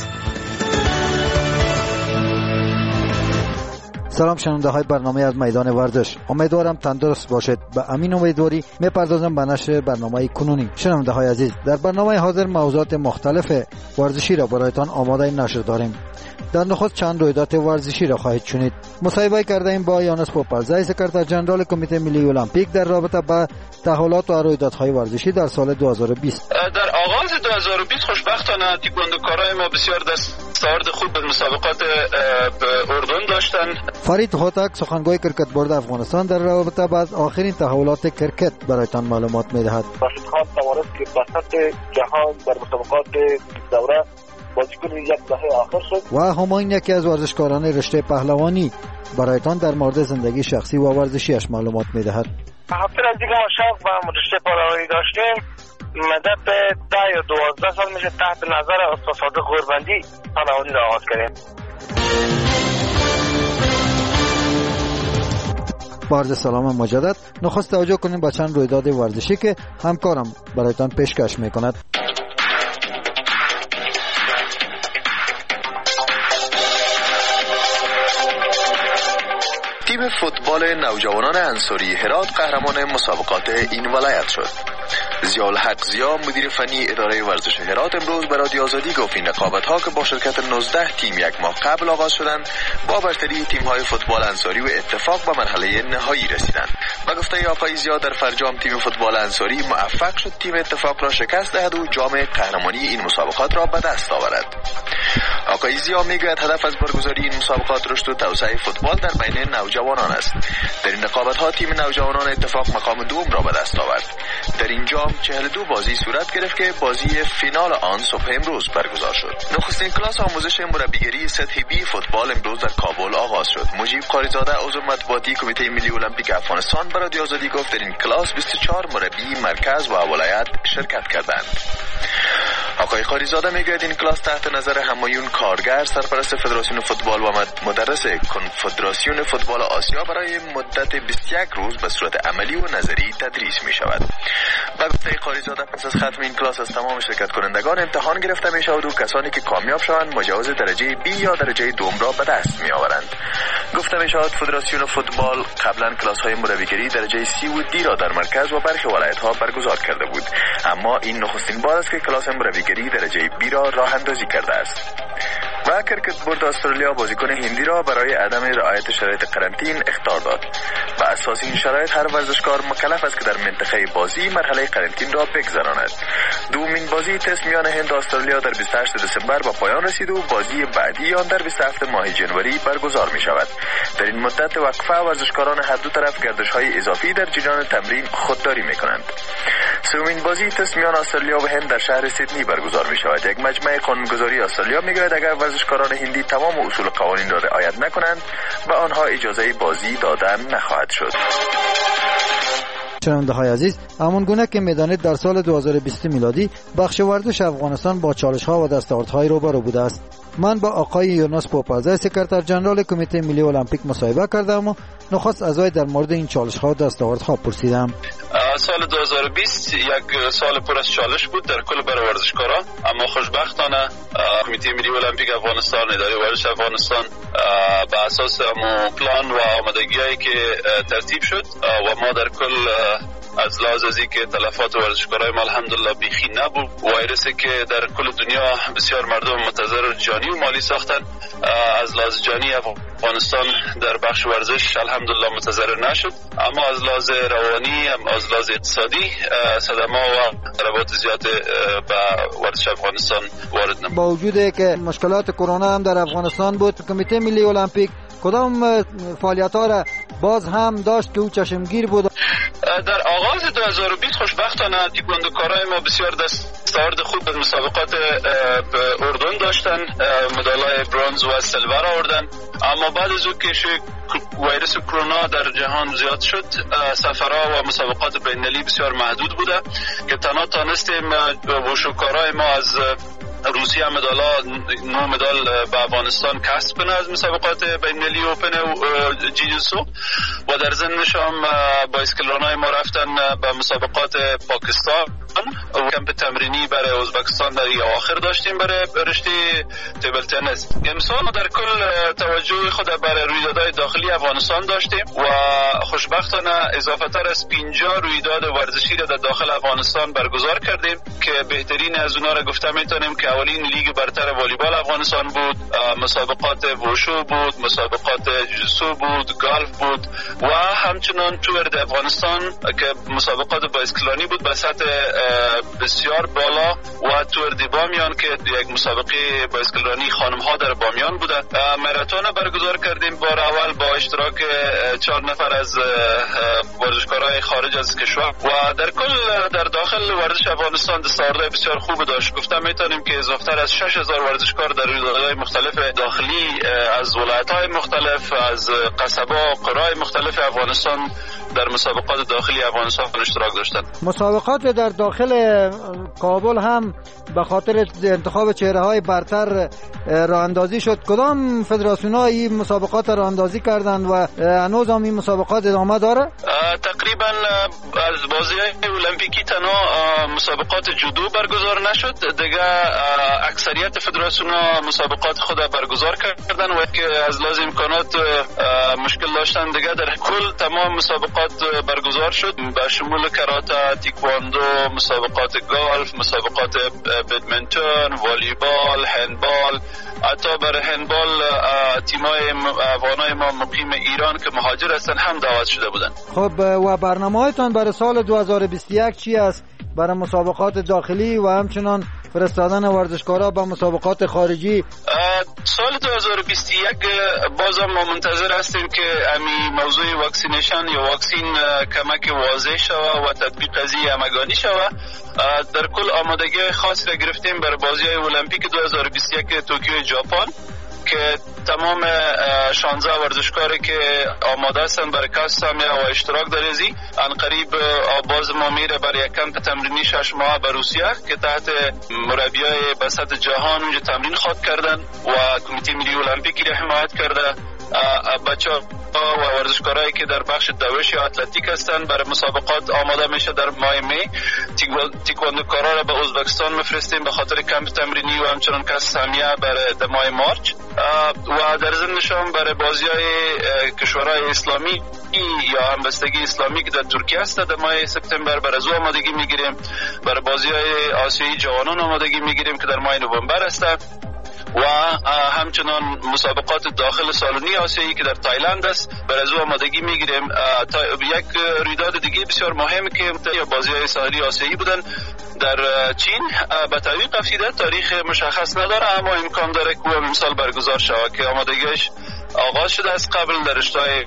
S6: سلام شنونده های برنامه از میدان ورزش، امیدوارم تندرست باشید. به امین امیدواری میپردازم به نشر برنامه کنونی. شنونده های عزیز، در برنامه حاضر موضوعات مختلف ورزشی را برایتان آماده نشر داریم. در نخست چند رویداد ورزشی را خواهید شنید. مصاحبه کرده ایم با یانس پوپلزای، سکرتر جنرال کمیته ملی المپیک در رابطه با تحولات و رویدادهای ورزشی در سال 2020.
S17: در آغاز 2020 خوشبختانه تکواندوکارای ما بسیار دستاورد خوب به مسابقات به اردن داشتند.
S6: فرید هوتک، سخنگوی کرکت بورد افغانستان، در رابطه با آخرین تحولات کرکت برایتان معلومات می‌دهد.
S8: راشد خان توانست که به سطح جهان در مسابقات دوره بازیکن یک دهه آخر شد.
S6: و همین یکی از ورزشکاران رشته پهلوانی برایتان در مورد زندگی شخصی و ورزشیش معلومات می‌دهد.
S8: هفته از دیگه ما شوق به رشته پهلوانی داشتیم. مدت 10 یا 12 سال میشه تحت نظر استاد صادق غوربندی پهلوانی را آغاز کردیم.
S6: با عرض سلام مجدد، نخست توجه کنیم به چند رویداد ورزشی که همکارم برایتان پیشکش میکند.
S7: تیم فوتبال نوجوانان انصاری هرات قهرمان مسابقات این ولایت شد.
S5: ضیاءالحق ضیا مدیر فنی اداره ورزش هرات امروز به رادیو آزادی گفت این رقابت‌ها که با شرکت 19 تیم یک ماه قبل آغاز شدند با برتری تیم‌های فوتبال انصاری و اتفاق به مرحله نهایی رسیدند. به گفته آقای ضیا در فرجام تیم فوتبال انصاری موفق شد تیم اتفاق را شکست دهد و جام قهرمانی این مسابقات را به دست آورد. آقای ضیا میگوید هدف از برگزاری این مسابقات رشد و توسعه فوتبال در بین نوجوانان است. در این رقابت‌ها تیم نوجوانان اتفاق مقام دوم را به دست آورد. در این جام 42 بازی صورت گرفت که بازی فینال آن صبح امروز برگزار شد. نخستین کلاس آموزش مربیگری سطح بی فوتبال امروز در کابل آغاز شد. مجیب قاریزاده عضو مطبوعاتی کمیته ملی المپیک افغانستان به رادیو آزادی گفت در این کلاس 24 مربی مرکز و ولایت شرکت کردند. آقای قاریزاده میگوید این کلاس تحت نظر همایون کارگر سرپرست فدراسیون فوتبال و مدرس کنفدراسیون فوتبال آسیا برای مدت 21 روز به صورت عملی و نظری تدریس می شود. به گفته قاریزاده پس از ختم این کلاس از تمام شرکت کنندگان امتحان گرفته می شود و کسانی که کامیاب شوند مجوز درجه B یا درجه دوم را به دست می آورند. گفته می شود فدراسیون فوتبال قبلا کلاس های مربیگری درجه C و D را در مرکز و برخی ولایت ها برگزار کرده بود، اما این نخستین بار است که کلاس مربیگری درجه B را راه اندازی کرده است. و کرکت بورد استرالیا بازیکن هندی را برای عدم رعایت شرایط قرنطین اخطار داد. بر اساس این شرایط هر ورزشکار مکلف است که در منطقه بازی مرحله قرنطین را بگذراند. دومین بازی تست میان هند و استرالیا در 28 دسامبر به پایان رسید و بازی بعدی آن در 27 ماه جنوری برگزار می شود. در این مدت وقفه ورزشکاران هر دو طرف گردش‌های اضافی در جریان تمرین خودداری می کنند. سومین بازی تست میان استرالیا و هند در شهر سیدنی برگزار می شود. یک مجمع قانونگذاری استرالیا می گوید اگر ورزشکاران هندی تمام اصول قوانین را رعایت نکنند به آنها اجازه بازی دادن نخواهد شد.
S6: شنونده های عزیز، همون گونه که میدانید در سال 2020 میلادی بخش ورزش افغانستان با چالش ها و دستاوردهای روبرو بوده است. من با آقای یونس پوپرزای سکرتر جنرال کمیته ملی المپیک مصاحبه کردم و نخست از وی در مورد این چالش ها و دستاوردها پرسیدم.
S17: سال 2020 یک سال پر از چالش بود در کل برای ورزشکاران، اما خوشبختانه کمیته ملی المپیک افغانستان، اداره ورزش افغانستان به اساس پلان و آمادگی‌هایی که ترتیب شد و ما در کل از لحاظ از اینکه تلفات ورزشکارای ما الحمدلله بیخی نبود، ویروسی که در کل دنیا بسیار مردم متضرر جانی و مالی ساختن، از لحاظ جانی افغانستان در بخش ورزش الحمدلله متضرر نشد، اما از لحاظ روانی از لحاظ اقتصادی صدمه و ضربات زیاد به ورزش افغانستان وارد نمود.
S6: با وجود که مشکلات کرونا هم در افغانستان بود، کمیته ملی المپیک کدام فعالیت‌ها را باز هم داشت که او چشمگیر بود؟
S17: در آغاز 2020 خوشبختانه تکواندوکارای ما بسیار دستاورد خوب از مسابقات اردن داشتن، مدالای برنز و سیلور آوردن، اما بعد از او که ویروس کرونا در جهان زیاد شد، سفرها و مسابقات بین‌المللی بسیار محدود بوده که تنها تانستیم وشوکارای ما از روسیه نو مدال به افغانستان کسب کنه از مسابقات بین‌المللی اوپن و جیجیتسو، و در ضمنش هم بایسکلرانای ما رفتن به مسابقات پاکستان و کمپ تمرینی برای ازبکستان در اواخر داشتیم برای رشته تیبل تنیس. امسال در کل توجه خود برای رویدادهای داخلی افغانستان داشتیم و خوشبختانه اضافه تر از 50 رویداد ورزشی را در داخل افغانستان برگزار کردیم که بهترین از اونها را گفته میتونیم که اولین لیگ برتر والیبال افغانستان بود، مسابقات وشو بود، مسابقات جوجیتسو بود، گالف بود و همچنان تور د افغانستان که مسابقات بایسکلانی بود به سطح بسیار بالا و تور دی بامیان که یک مسابقه بایسکلرانی خانم ها در بامیان بوده. ماراتون برگزار کردیم بار اول با اشتراک 4 نفر از ورزشکارای خارج از کشور و در کل در داخل ورزش افغانستان دستاوردهای بسیار خوب داشت. گفته میتونیم که اضافه از 6000 ورزشکار در رویدادهای مختلف داخلی از ولایت‌های مختلف، از قصبه و قرای مختلف افغانستان در مسابقات داخلی افغانستان اشتراک داشتند.
S6: مسابقات در داخل کابل هم به خاطر انتخاب چهره‌های برتر راه اندازی شد. کدام فدراسیون‌ها این مسابقات راه اندازی کردند و هنوز هم این مسابقات ادامه داره؟
S17: تقریبا از بازی‌های المپیکی تنها مسابقات جودو برگزار نشد، دیگه اکثریت فدراسیون‌ها مسابقات خود برگزار کردن و که از لازم امکانات مشکل داشتن دیگه در کل تمام مسابقات برگزار شد به شمول کراته، تیکواندو، مسابقات گالف، مسابقات بدمنتون، والیبال، هندبال. حتی برای هندبال تیمای افغانای ما مقیم ایران که مهاجر هستن هم دعوت شده بودن.
S6: خب و برنامه‌تان برای سال 2021 چی است برای مسابقات داخلی و همچنان فرستادن ورزشکارا به مسابقات خارجی؟
S17: سال 2021 بازم ما منتظر هستیم که امی موضوع واکسینیشن یا واکسین کمک واضح شود و تطبیق از همگانی شود. در کل آمادگی خاص را گرفتیم برای بازی‌های المپیک 2021 توکیو ژاپن که تمام 16 ورزشکاری که آماده هستند برای کسب و اشتراک در ازی ان قریب باز ما میره برای کمپ تمرینی 6 ماه به روسیه که تحت مربیای بسط جهان اونجا تمرین خواد کردن و کمیته ملی المپیکی را حمایت کرده. بچه‌ها و ورزشکارایی که در بخش دوش یا اتلتیک هستند برای مسابقات آماده میشه. در ماه می تیکواندوکارا را به ازبکستان میفرستیم به خاطر کمپ تمرینی و همچنان کسب سهمیه برای ماه مارچ و در ضمنشون برای بازی‌های کشورهای اسلامی یا همبستگی اسلامی که در ترکیه است در ماه سپتامبر برای زو آمادگی میگیریم. برای بازی‌های آسیایی جوانان آمادگی میگیریم که در ماه نوامبر است و همچنان مسابقات داخل سالونی آسیایی که در تایلند است برای زو آمادگی میگیریم. یک رویداد دیگه بسیار مهم که بازی‌های ساحلی آسیایی بودن در چین به تعویق افتیده، تاریخ مشخص نداره اما امکان داره که امسال برگزار شود که آمادگیش آغاز شده از قبل در رشته‌های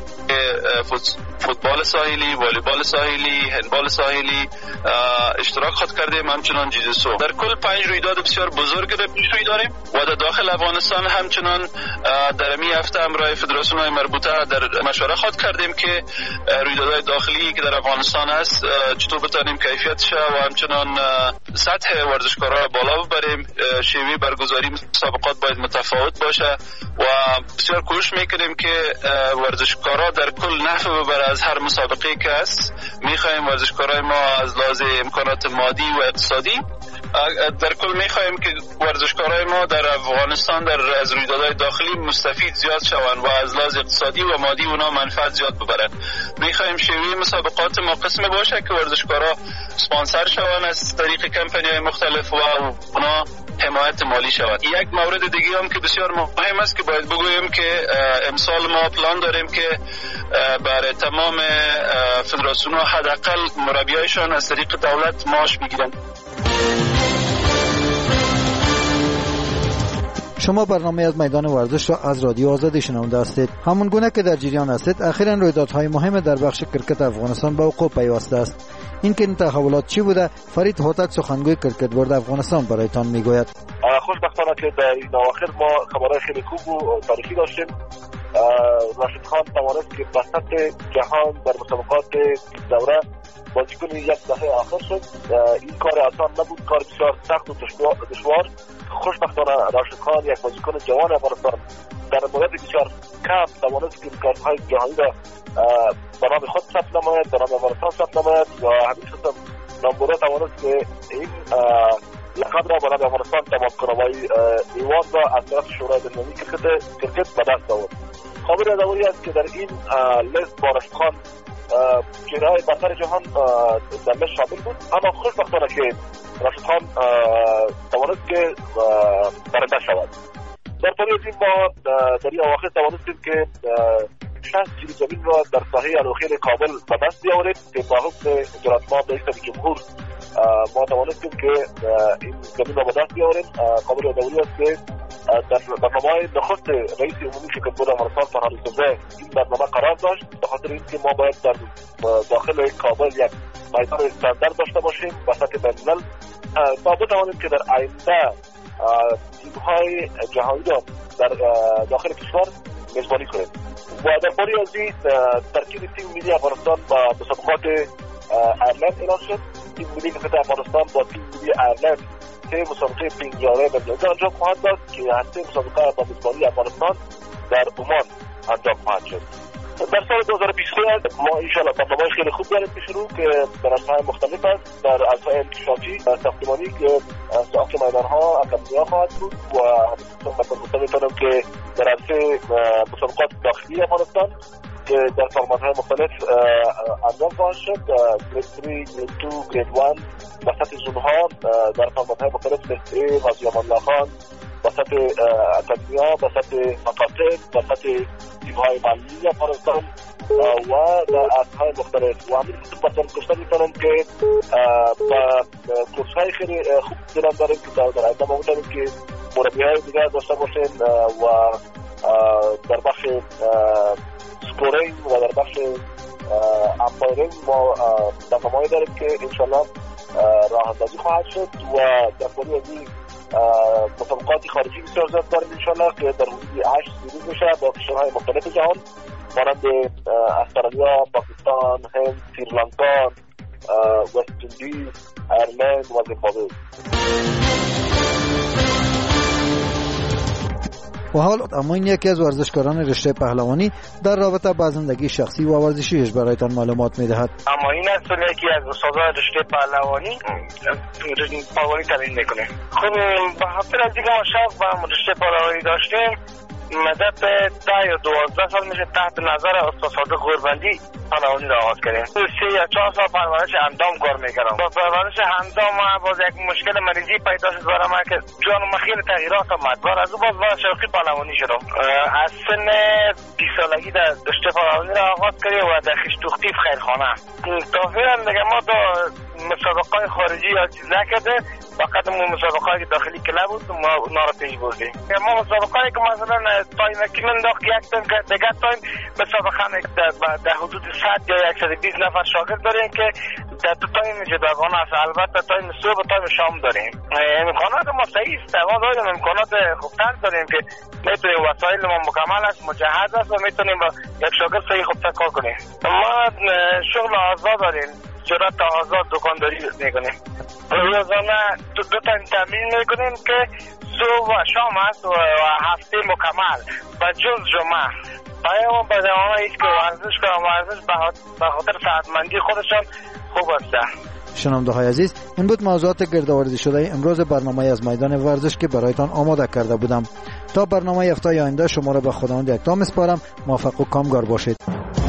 S17: فوتبال ساحلی، والیبال ساحلی، هندبال ساحلی اشتراک خود کردیم، همچنان جیجیتسو. در کل 5 رویداد بسیار بزرگ را پیش روی داریم و در داخل افغانستان همچنان در این هفته همراه فدراسیون‌های مربوطه در مشوره خود کردیم که رویدادهای داخلی که در افغانستان هست چطور بتانیم کیفیتش و همچنان سطح ورزشکارا بالا ببریم. شیوه برگزاری مسابقات باید متفاوت باشه و بسیار کوشش میکنیم که ورزشکارا در کل نفع ببره از هر مسابقه که هست. میخوایم ورزشکارای ما از لحاظ امکانات مادی و اقتصادی در کل میخوایم که ورزشکارای ما در افغانستان در از رویدادهای داخلی مستفید زیاد شوند و از لحاظ اقتصادی و مادی اونا منفعت زیاد ببرن. میخوایم شیوه مسابقات ما قسم باشه که ورزشکارا اسپانسر شوند از طریق کمپانی‌های مختلف و اونا حمایت مالی شود. یک مورد دیگه هم که بسیار مهم است که باید بگویم که امسال ما پلان داریم که برای تمام فدراسیون‌ها حداقل مربیایشان از طریق دولت معاش بگیرن.
S6: شما برنامه از میدان ورزش را از رادیو آزادی شنونده هستید. همون گونه که در جریان هستید اخیراً رویدادهای مهم در بخش کرکت افغانستان به وقوع پیوسته است. این که این تحولات چی بوده؟ فرید هوتک سخنگوی کرکت بورد افغانستان برایتان میگوید.
S7: خوشبختانه که در این اواخر ما خبرهای خیلی خوب و تاریخی داشتیم. راشد خان توانست که وسط جهان در مسابقات دوره بازیکن یک دهه آخر شد. این کار آسان نبود، کار بسیار سخت و دشوار. خوشبختانه راشد خان یک بازیکن جوان افغانستان در مدت بسیار کم توانست که کارهای جهانی را به نام خود ثبت نماید، به نام افغانستان ثبت نماید و همین خصوصا نامبرو توانست که این لقب را به نام افغانستان تمام کنه و ایوان را از طرف شورای بین‌المللی کرکت به دست آورد. خبر ضروری است که در این لیست با راشد خان چهره‌های برتر جهان در لیست شامل بود، اما خوشبختانه که راشد خان توانست که برنده شود. در طریق این ما در این اواخر توانستیم که 60 کیلو زمین را در ساحه الوخیل کابل به دست بیاوریم که با حکم جلالتمآب رئیس جمهور ما توانستیم که این زمین را به دست بیاوریم. خبر ضروری است که در برنامه نخست رئیس عمومی کرکت بورد افغانستان فرهاد یوسفزی این برنامه قرار داشت به خاطر اینکه ما باید در داخل کابل یک میدان استاندارد داشته باشیم وسط بین‌الملل تا بتوانیم که در آینده تیم‌های جهانی را در داخل کشور میزبانی کنیم. و در باری از این ترکیب تیم ملی افغانستان با مسابقات ایرلند اعلام شد. تیم ملی کرکت افغانستان با تیم ملی ایرلند که مسابقه پینگیاره به جزا انجام خواهد داد که هسته مسابقه با میزبانی افغانستان در عمان انجام خواهد شد. در سال 2023 ما انشالله برنامه خیلی خوب داریم پیش رو که در عرصه‌های مختلف است. در عرصه انکشافی ساختمانی که ساخت میدان‌ها اکادمیا خواهد بود و همچنین می‌تونم که در عرصه مسابقات داخلی افغانستان که در فرمان‌های مختلف انجام خواهد شد، گرید 3، گرید 2، گرید 1 وسط زون‌ها در فرمان‌های مختلف مثل غازی امان الله خان، وسط اکادمیا، وسط مکاتب، وسط تیم‌های محلی افغانستان و در عرصه‌های مختلف و همین مثلا گفتن می‌تونم که با کورس‌های خیلی خوب داریم که در آینده ما می‌تونیم که مربی‌های دیگر داشته باشیم و در بخش سکورینگ و در بخش امپایرینگ ما برنامه‌ای داریم که انشالله راه اندازی خواهد شد و در مورد از این مسابقات خارجی بسیار زیاد داریم انشالله که در حدود 8 سیریز میشه با کشورهای مختلف جهان مانند استرالیا، پاکستان، هند، سریلانکا، وست اندیز، ایرلند و زیمبابوه.
S6: و حال امین یکی از ورزشکاران رشته پهلوانی در رابطه با زندگی شخصی و ورزشیش برایتان معلومات میدهد.
S8: امین است یکی از استادان رشته پهلوانی تمرین میکنه. خب به خاطر از اینکه ما شوق به رشته پهلوانی داشتیم مدت 10 یا 12 سال میشه تحت نظر استاد صادق غوربندی پهلوانی را آغاز کردیم. 3 یا 4 سال پرورش اندام کار میکردم. با پرورش اندام باز یک مشکل مریضی پیدا شد برای من که جانم خیلی تغییرات آمد. بعد از اون باز من شوقی پهلوانی شدم. از سن 20 سالگی در رشته پهلوانی را آغاز کردیم و در خشتوختی خیرخانه. تا فعلا دیگه ما تا مسابقات خارجی یا چیز نکرده، فقط مسابقات داخلی کلاب بود ما اونا رو پیش بردیم. ما مسابقاتی که مثلا تایم که منداخت یک تایم که دیگه تایم مسابقه در حدود 100 یا 120 نفر شاگرد داریم که در دو تایم جداگانه است. البته تایم صبح و تایم شام داریم. امکانات ما صحیح است. ما داریم امکانات خوبتر داریم که میتونیم وسایل ما مکمل است، مجهز است و میتونیم با یک شاگرد صحیح خوبتر کار کنیم. ما شغل آزاد داریم، جرات آزاد دکانداری میکنیم. روزانه دو تایم تمرین میکنیم که صبح و شام است و هفته مکمل و جز جمعه. باید به زمانه ایست که ورزش کنم، ورزش به خاطر صحتمندی خودشان خوب است.
S6: شنونده های عزیز، این بود موضوعات گردآوری شده امروز برنامه از میدان ورزش که برایتان آماده کرده بودم. تا برنامه هفته آینده شما را به خداوند یکتا میسپارم. موفق و کامگار باشید.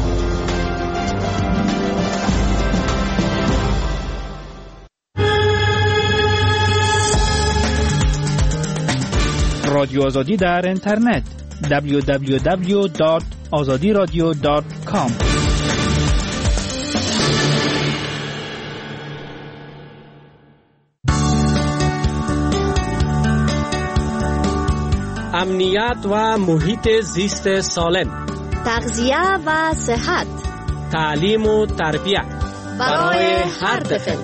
S9: رادیو آزادی در اینترنت www.azadiradio.com.
S3: امنیت و محیط زیست سالم،
S21: تغذیه و صحت،
S3: تعلیم و تربیت
S21: برای هر طفل.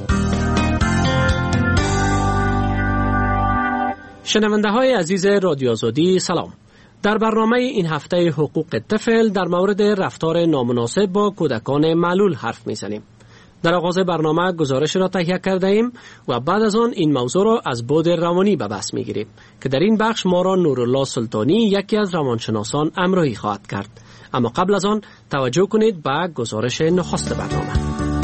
S3: شنونده های عزیز رادیو آزادی سلام. در برنامه این هفته حقوق طفل در مورد رفتار نامناسب با کودکان معلول حرف میزنیم. در آغاز برنامه گزارش را تهیه کرده ایم و بعد از آن این موضوع را از بعد روانی به بحث میگیریم که در این بخش ما را نورالله سلطانی یکی از روانشناسان همراهی خواهد کرد. اما قبل از آن توجه کنید به گزارش نخست برنامه.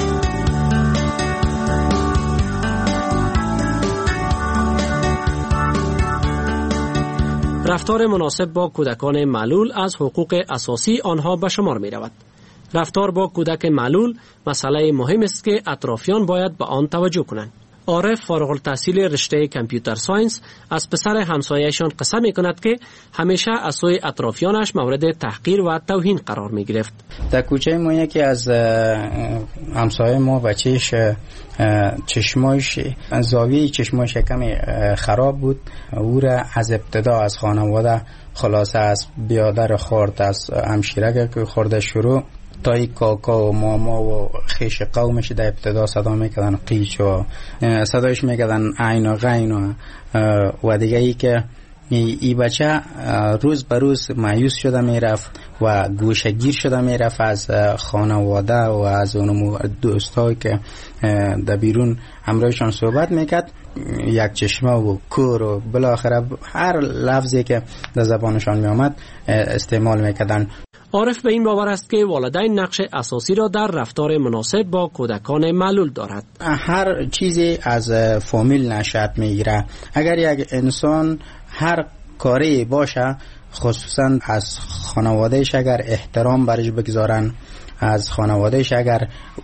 S3: رفتار مناسب با کودکان معلول از حقوق اساسی آنها به شمار می رود. رفتار با کودک معلول مسئله مهم است که اطرافیان باید به آن توجه کنند. عارف فارغ التحصیل رشته کامپیوتر ساینس از پسر همسایه‌شان قصه می کند که همیشه از سوی اطرافیانش مورد تحقیر و توهین قرار می گرفت.
S10: در کوچه ما یکی از همسایه ما بچهش چشمایش زاویه چشمایش کمی خراب بود. او را از ابتدا از خانواده خلاصه از بیادر خورد، از همشیره که خورده شروع تا ای کاکا و ماما و خیش قومش در ابتدا صدا میکردن قیچ و صدایش میکردن عین و غین و دیگه ای که ای بچه روز به روز مایوس شده میرفت و گوشگیر شده میرفت از خانواده و از اون دوستایی که در بیرون همراهشان صحبت میکرد. یک چشمه و کور و بالاخره هر لفظی که در زبانشان میامد استعمال میکردن.
S3: عارف به این باور است که والدین نقش اساسی را در رفتار مناسب با کودکان معلول دارد.
S10: هر چیزی از فامیل نشأت میگیره. اگر یک انسان هر کاری باشه، خصوصا از خانوادهش اگر احترام برش بگذارن، از خانوادهش اگر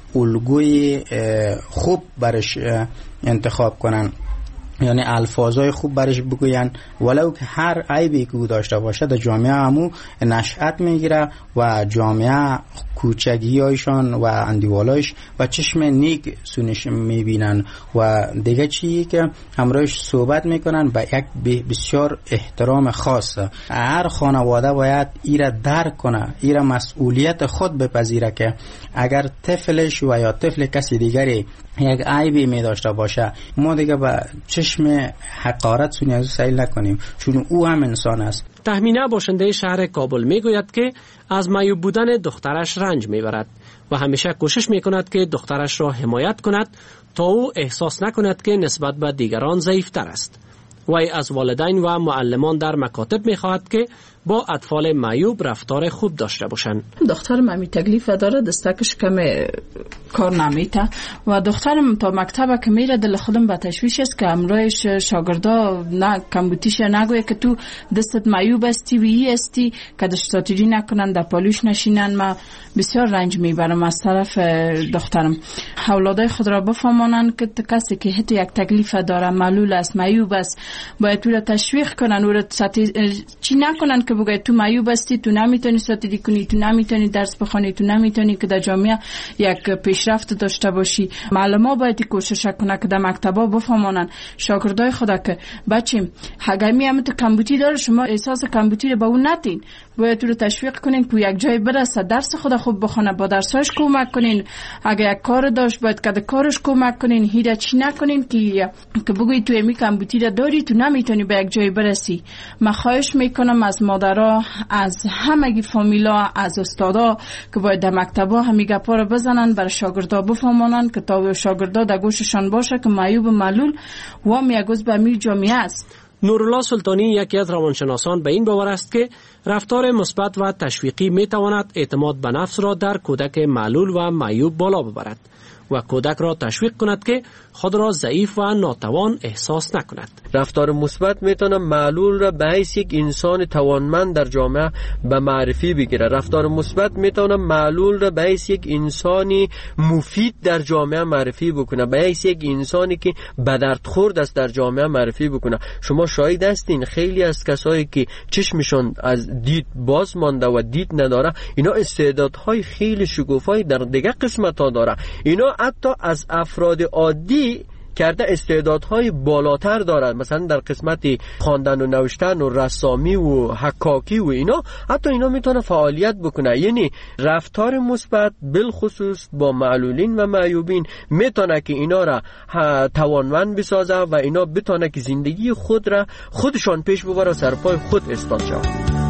S10: الگوی خوب برش انتخاب کنن، یعنی الفاظای خوب برش بگوین، ولو که هر عیبی که او داشته باشه در جامعه همو نشأت میگیره و جامعه کوچگیایشان و اندیوالایش و چشم نیک سونش میبینن و دیگه چیزی که همراهش صحبت میکنن با یک بسیار احترام خاص. هر خانواده باید ایره درک کنه، ایره مسئولیت خود بپذیره که اگر طفلش و یا طفل کسی دیگری یک عیبی می داشته باشه، ما دیگه با چشم حقارت سونی از او سیل نکنیم، چون او هم انسان است.
S3: تهمینه باشنده شهر کابل می گوید که از معیوب بودن دخترش رنج می برد و همیشه کوشش می کند که دخترش را حمایت کند تا او احساس نکند که نسبت به دیگران ضعیفتر است. وی از والدین و معلمان در مکاتب می خواهد که با اطفال معیوب رفتار خوب داشته باشند.
S12: دخترم همی تکلیف داره، دستکش کم کار نمیته و دخترم تا مکتب که میره دل خودم به تشویش است که امروز شاگردا نه کمبوتیش نگویه که تو دستت معیوب استی و ای استی که دشتاتیجی نکنن در پالوش نشینن. ما بسیار رنج میبرم از طرف دخترم. اولادای خود را بفهمانن که کسی که حتی یک تکلیف داره، معلول است، معیوب است، باید تو را تشویق کنن، او را چی نکنن که بگه تو معیوب هستی، تو نمیتونی استادی کنی، تو نمیتونی درس بخونی، تو نمیتونی که در جامعه یک پیشرفت داشته باشی. معلمان باید کوشش کنه که در مکتبا بفهمانن شاگردای خدا که بچیم هگمی هم تو کمبوتی داره، شما احساس کمبوتی رو به اون ندین، باید تو رو تشویق کنین که یک جای برسه، درس خدا خوب بخونه، با درساش کمک کنین. اگه یک کار داشت باید که کارش کمک کنین، هیچ چی نکنین که بگوی تو امی کمبوتی رو داری، تو نمیتونی به یک جای برسی. من خواهش میکنم از مادرها، از همگی فامیلا، از استادا که باید در مکتبا همین گپا رو بزنن، برای شاگردا بفهمانن که تا شاگردا در گوششان باشه که معیوب معلول و میگوز به می جامعه است.
S3: نورالله سلطانی یکی از روانشناسان به این باور است که رفتار مثبت و تشویقی می تواند اعتماد به نفس را در کودک معلول و معیوب بالا ببرد و کودک را تشویق کند که خود را ضعیف و ناتوان احساس نکند.
S13: رفتار مثبت میتونه معلول را به حیث یک انسان توانمند در جامعه به معرفی بگیره. رفتار مثبت میتونه معلول را به حیث یک انسانی مفید در جامعه معرفی بکنه، به حیث یک انسانی که به درد خورد است در جامعه معرفی بکنه. شما شاهد هستین خیلی از کسایی که چشمشون از دید باز مانده و دید نداره، اینا استعدادهای خیلی شگوفایی در دیگه قسمت‌ها داره. اینا حتی از افراد عادی کرده استعدادهای بالاتر دارد، مثلا در قسمت خواندن و نوشتن و رسامی و حکاکی و اینا، حتی اینا میتونه فعالیت بکنه. یعنی رفتار مثبت بالخصوص با معلولین و معیوبین میتونه که اینا را توانمند بسازه و اینا بتونه که زندگی خود را خودشان پیش ببره، سرپای خود استاد شود.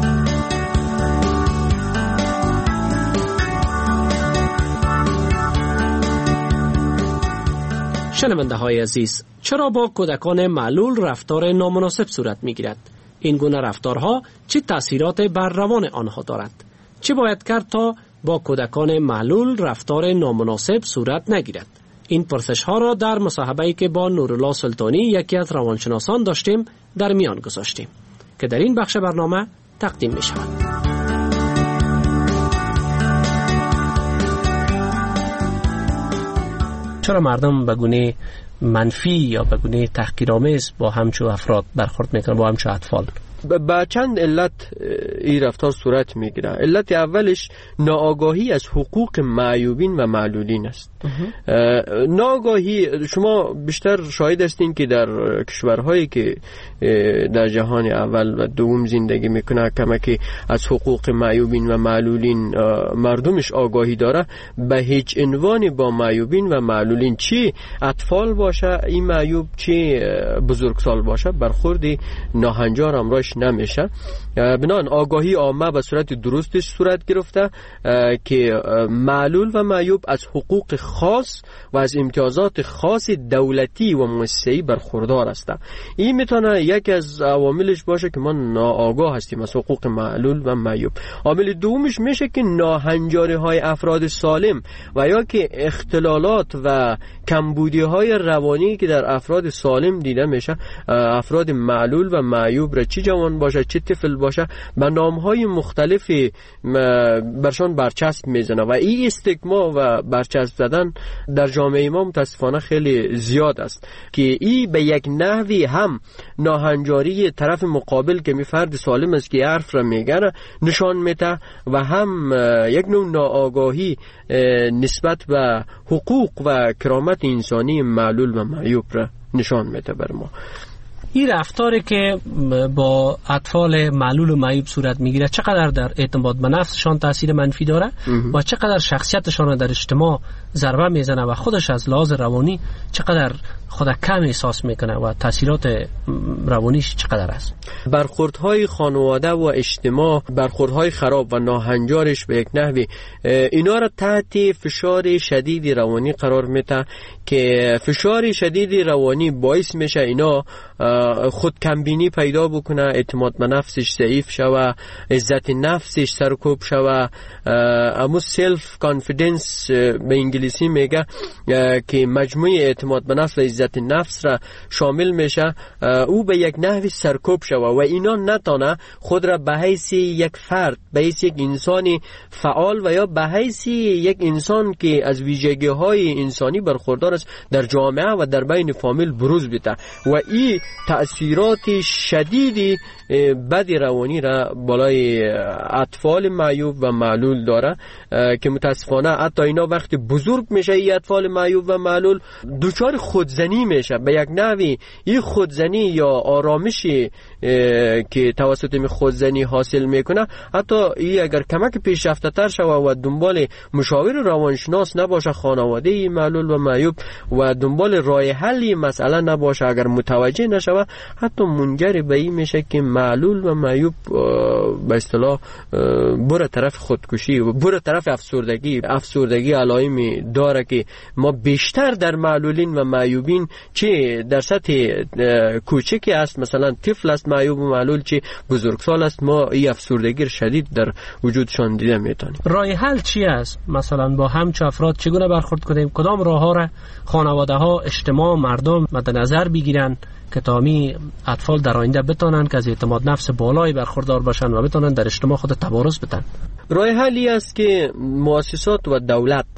S3: شنونده های عزیز، چرا با کودکان معلول رفتار نامناسب صورت می گیرد؟ این گونه رفتارها چه تأثیرات بر روان آنها دارد؟ چه باید کرد تا با کودکان معلول رفتار نامناسب صورت نگیرد؟ این پرسش ها را در مصاحبه‌ای که با نورالله سلطانی یکی از روانشناسان داشتیم در میان گذاشتیم که در این بخش برنامه تقدیم می شود. چرا مردم به گونه منفی یا به گونه تحقیرآمیز با همچو افراد برخورد میکنن، با همچو اطفال؟
S13: با چند علت این رفتار صورت میگیره. علت اولش ناآگاهی از حقوق معیوبین و معلولین است. ناآگاهی، شما بیشتر شاهد هستین که در کشورهایی که در جهان اول و دوم زندگی میکنه کمکی از حقوق معیوبین و معلولین مردمش آگاهی داره، به هیچ عنوانی با معیوبین و معلولین، چی اطفال باشه این معیوب چی بزرگسال باشه، برخوردی ناهنجار امراش نمیشه. بنان آگاهی عامه به صورت درستش صورت گرفته که معلول و معیوب از حقوق خاص و از امتیازات خاص دولتی و مؤسسه‌ای برخوردار است. این میتونه یکی از عواملش باشه که ما ناآگاه هستیم از حقوق معلول و معیوب. عامل دومش میشه که ناهنجاری های افراد سالم و یا که اختلالات و کمبودی های روانی که در افراد سالم دیده میشه، افراد معلول و معیوب را چه جوان باشه چه طفل باشه به نام های مختلفی برشان برچسب میزنه و این استیگما و برچسب زدن در جامعه ما متاسفانه خیلی زیاد است که این به یک نحوی هم ناهنجاری طرف مقابل که می فرد سالم است که حرف را میگه نشان میده و هم یک نوع ناآگاهی نسبت به حقوق و کرامت انسانی معلول و معیوب را نشان میده بر ما.
S3: این رفتاری که با اطفال معلول و معیوب صورت میگیره چقدر در اعتماد به نفسشان تاثیر منفی داره و چقدر شخصیتشان در اجتماع ضربه میزنه و خودش از لحاظ روانی چقدر خود کم احساس میکنه و تاثیرات روانیش چقدر است.
S13: برخوردهای خانواده و اجتماع، برخوردهای خراب و ناهنجارش به یک نحوی اینا را تحت فشار شدید روانی قرار میده که فشار شدید روانی باعث میشه اینا خود کمبینی پیدا بکنه، اعتماد به نفسش ضعیف شوه، عزت نفسش سرکوب شوه، امو سلف کانفیدنس به انگلیسی میگه که مجموعه اعتماد به نفس و عزت نفس را شامل میشه، او به یک نحوی سرکوب شوه و اینا نتانه خود را به حیث یک فرد، به حیث یک انسانی فعال و یا به حیث یک انسان که از ویژگی های انسانی برخوردار است در جامعه و در بین فامیل بروز بده و این تأثیرات شدیدی بدی روانی را بالای اطفال معیوب و معلول داره که متاسفانه حتی اینا وقتی بزرگ میشه این اطفال معیوب و معلول دچار خودزنی میشه. به یک نحوی این خودزنی یا آرامشی که توسط این خودزنی حاصل میکنه حتی این اگر کمک پیشرفته تر شوه و دنبال مشاور روانشناس نباشه خانواده معلول و معیوب و دنبال راه حل مسئله نباشه، اگر متوجه نشوه حتی منجر به این میشه که معلول و معیوب به اصطلاح بره طرف خودکشی و بره طرف افسردگی علائمی داره که ما بیشتر در معلولین و معیوبین چه در سطح کوچکی است، مثلا طفل است معیوب و معلول، چه بزرگسال است، ما این افسردگی شدید در وجودشان دیده میتونیم.
S3: راه حل چی است؟ مثلا با همچه افراد چگونه برخورد کنیم؟ کدام راه ها را خانواده ها، اجتماع، مردم مد نظر بگیرن که تامی اطفال در آینده بتونن که از اعتماد نفس بالایی برخوردار باشن و بتونن در اجتماع خود تبارز بدن؟
S13: راه حلی است که مؤسسات و دولت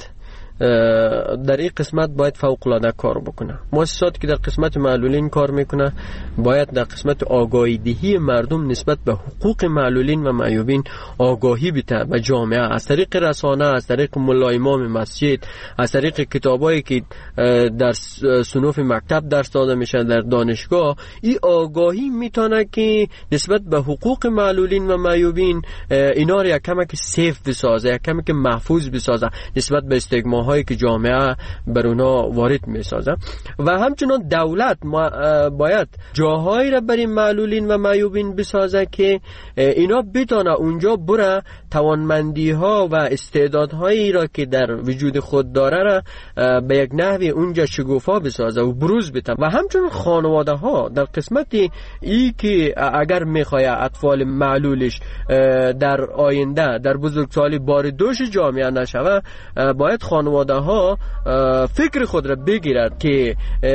S13: در این قسمت باید فوق العاده کار بکنه. مؤسساتی که در قسمت معلولین کار میکنه باید در قسمت آگاهی دهی مردم نسبت به حقوق معلولین و معیوبین آگاهی بده به جامعه از طریق رسانه، از طریق ملا امام مسجد، از طریق کتابایی که در صنوف مکتب درس داده میشه در دانشگاه. این آگاهی میتونه که نسبت به حقوق معلولین و معیوبین اینا رو یک کمک سیف بسازه، یک کمک محفوظ بسازه نسبت به استیگما هایی که جامعه بر اونا وارد می سازه. و همچنان دولت باید جاهایی را برای معلولین و معیوبین بسازه که اینا بتونه اونجا بره توانمندی ها و استعدادهایی را که در وجود خود داره را به یک نحوی اونجا شگوفا بسازه و بروز بده. و همچنان خانواده ها در قسمت ای که اگر میخواد اطفال معلولش در آینده در بزرگسالی بار دوش جامعه نشوه، باید خانواده ها فکر خود را بگیرد که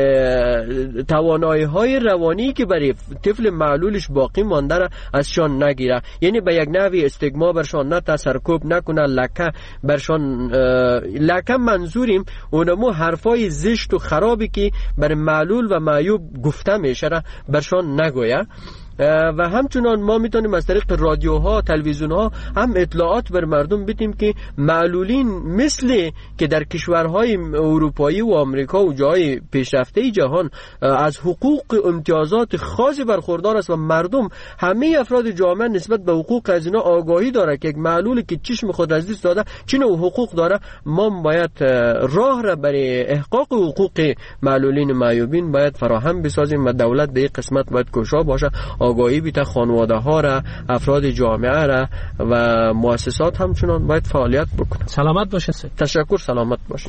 S13: توانایی های روانی که برای طفل معلولش باقی مانده را ازشان نگیره، یعنی به یک نحوی استیگما برشان نه سرکوب نکنه، لکه برشان لکه منظوریم اونمو حرفای زشت و خرابی که برای معلول و معیوب گفته میشه را برشان نگویه. و همچنان ما میتونیم از طریق رادیوها، تلویزیونها هم اطلاعات بر مردم بدیم که معلولین مثل که در کشورهای اروپایی و آمریکا و جای پیشرفته جهان از حقوق و امتیازات خاصی برخوردار است و مردم همه افراد جامعه نسبت به حقوق از اینا آگاهی داره که یک معلولی که چشم خود از دست داده چه نوع حقوق داره. ما باید راه را برای احقاق حقوق معلولین و معیوبین باید فراهم بسازیم و دولت به این قسمت باید کوشا باشه. آگاهی بیده خانواده ها را، افراد جامعه را و مؤسسات همچنان باید فعالیت بکنه.
S3: سلامت باشه.
S13: تشکر، سلامت باشه.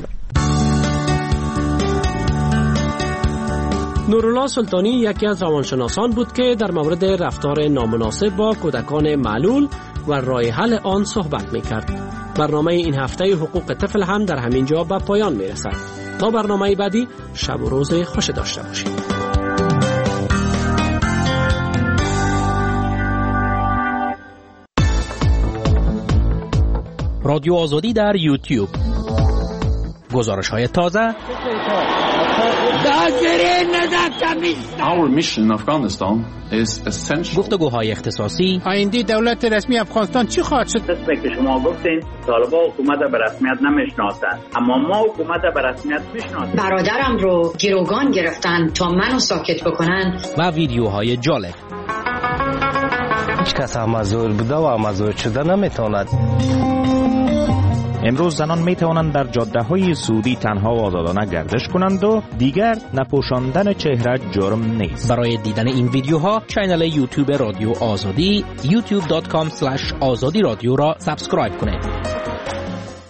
S3: نورالله سلطانی یکی از روانشناسان بود که در مورد رفتار نامناسب با کودکان معلول و راه حل آن صحبت می‌کرد. برنامه این هفته حقوق طفل هم در همین جا به پایان می‌رسد. تا برنامه بعدی، شب و روز خوش داشته باشید.
S9: رادیو آزادی در یوتیوب. گزارش‌های تازه.
S14: Our mission in Afghanistan is essential.
S9: گفتگوهای اختصاصی.
S15: آینده دولت رسمی افغانستان چی خواهد شد؟
S16: مثل که شما گفتین طالبان حکومت به رسمیت نمیشناسند، اما ما حکومت به رسمیت میشناسیم.
S18: برادرم رو گروگان گرفتن تا منو ساکت بکنن.
S9: و ویدیوهای جالب.
S19: هیچ کس مزور بوده و مزور شده نمیتواند.
S9: امروز زنان می توانند در جاده‌های سعودی تنها و آزادانه گردش کنند و دیگر نپوشاندن چهره جرم نیست. برای دیدن این ویدیوها کانال یوتیوب رادیو آزادی youtube.com/azadi radio را سابسکرایب کنید.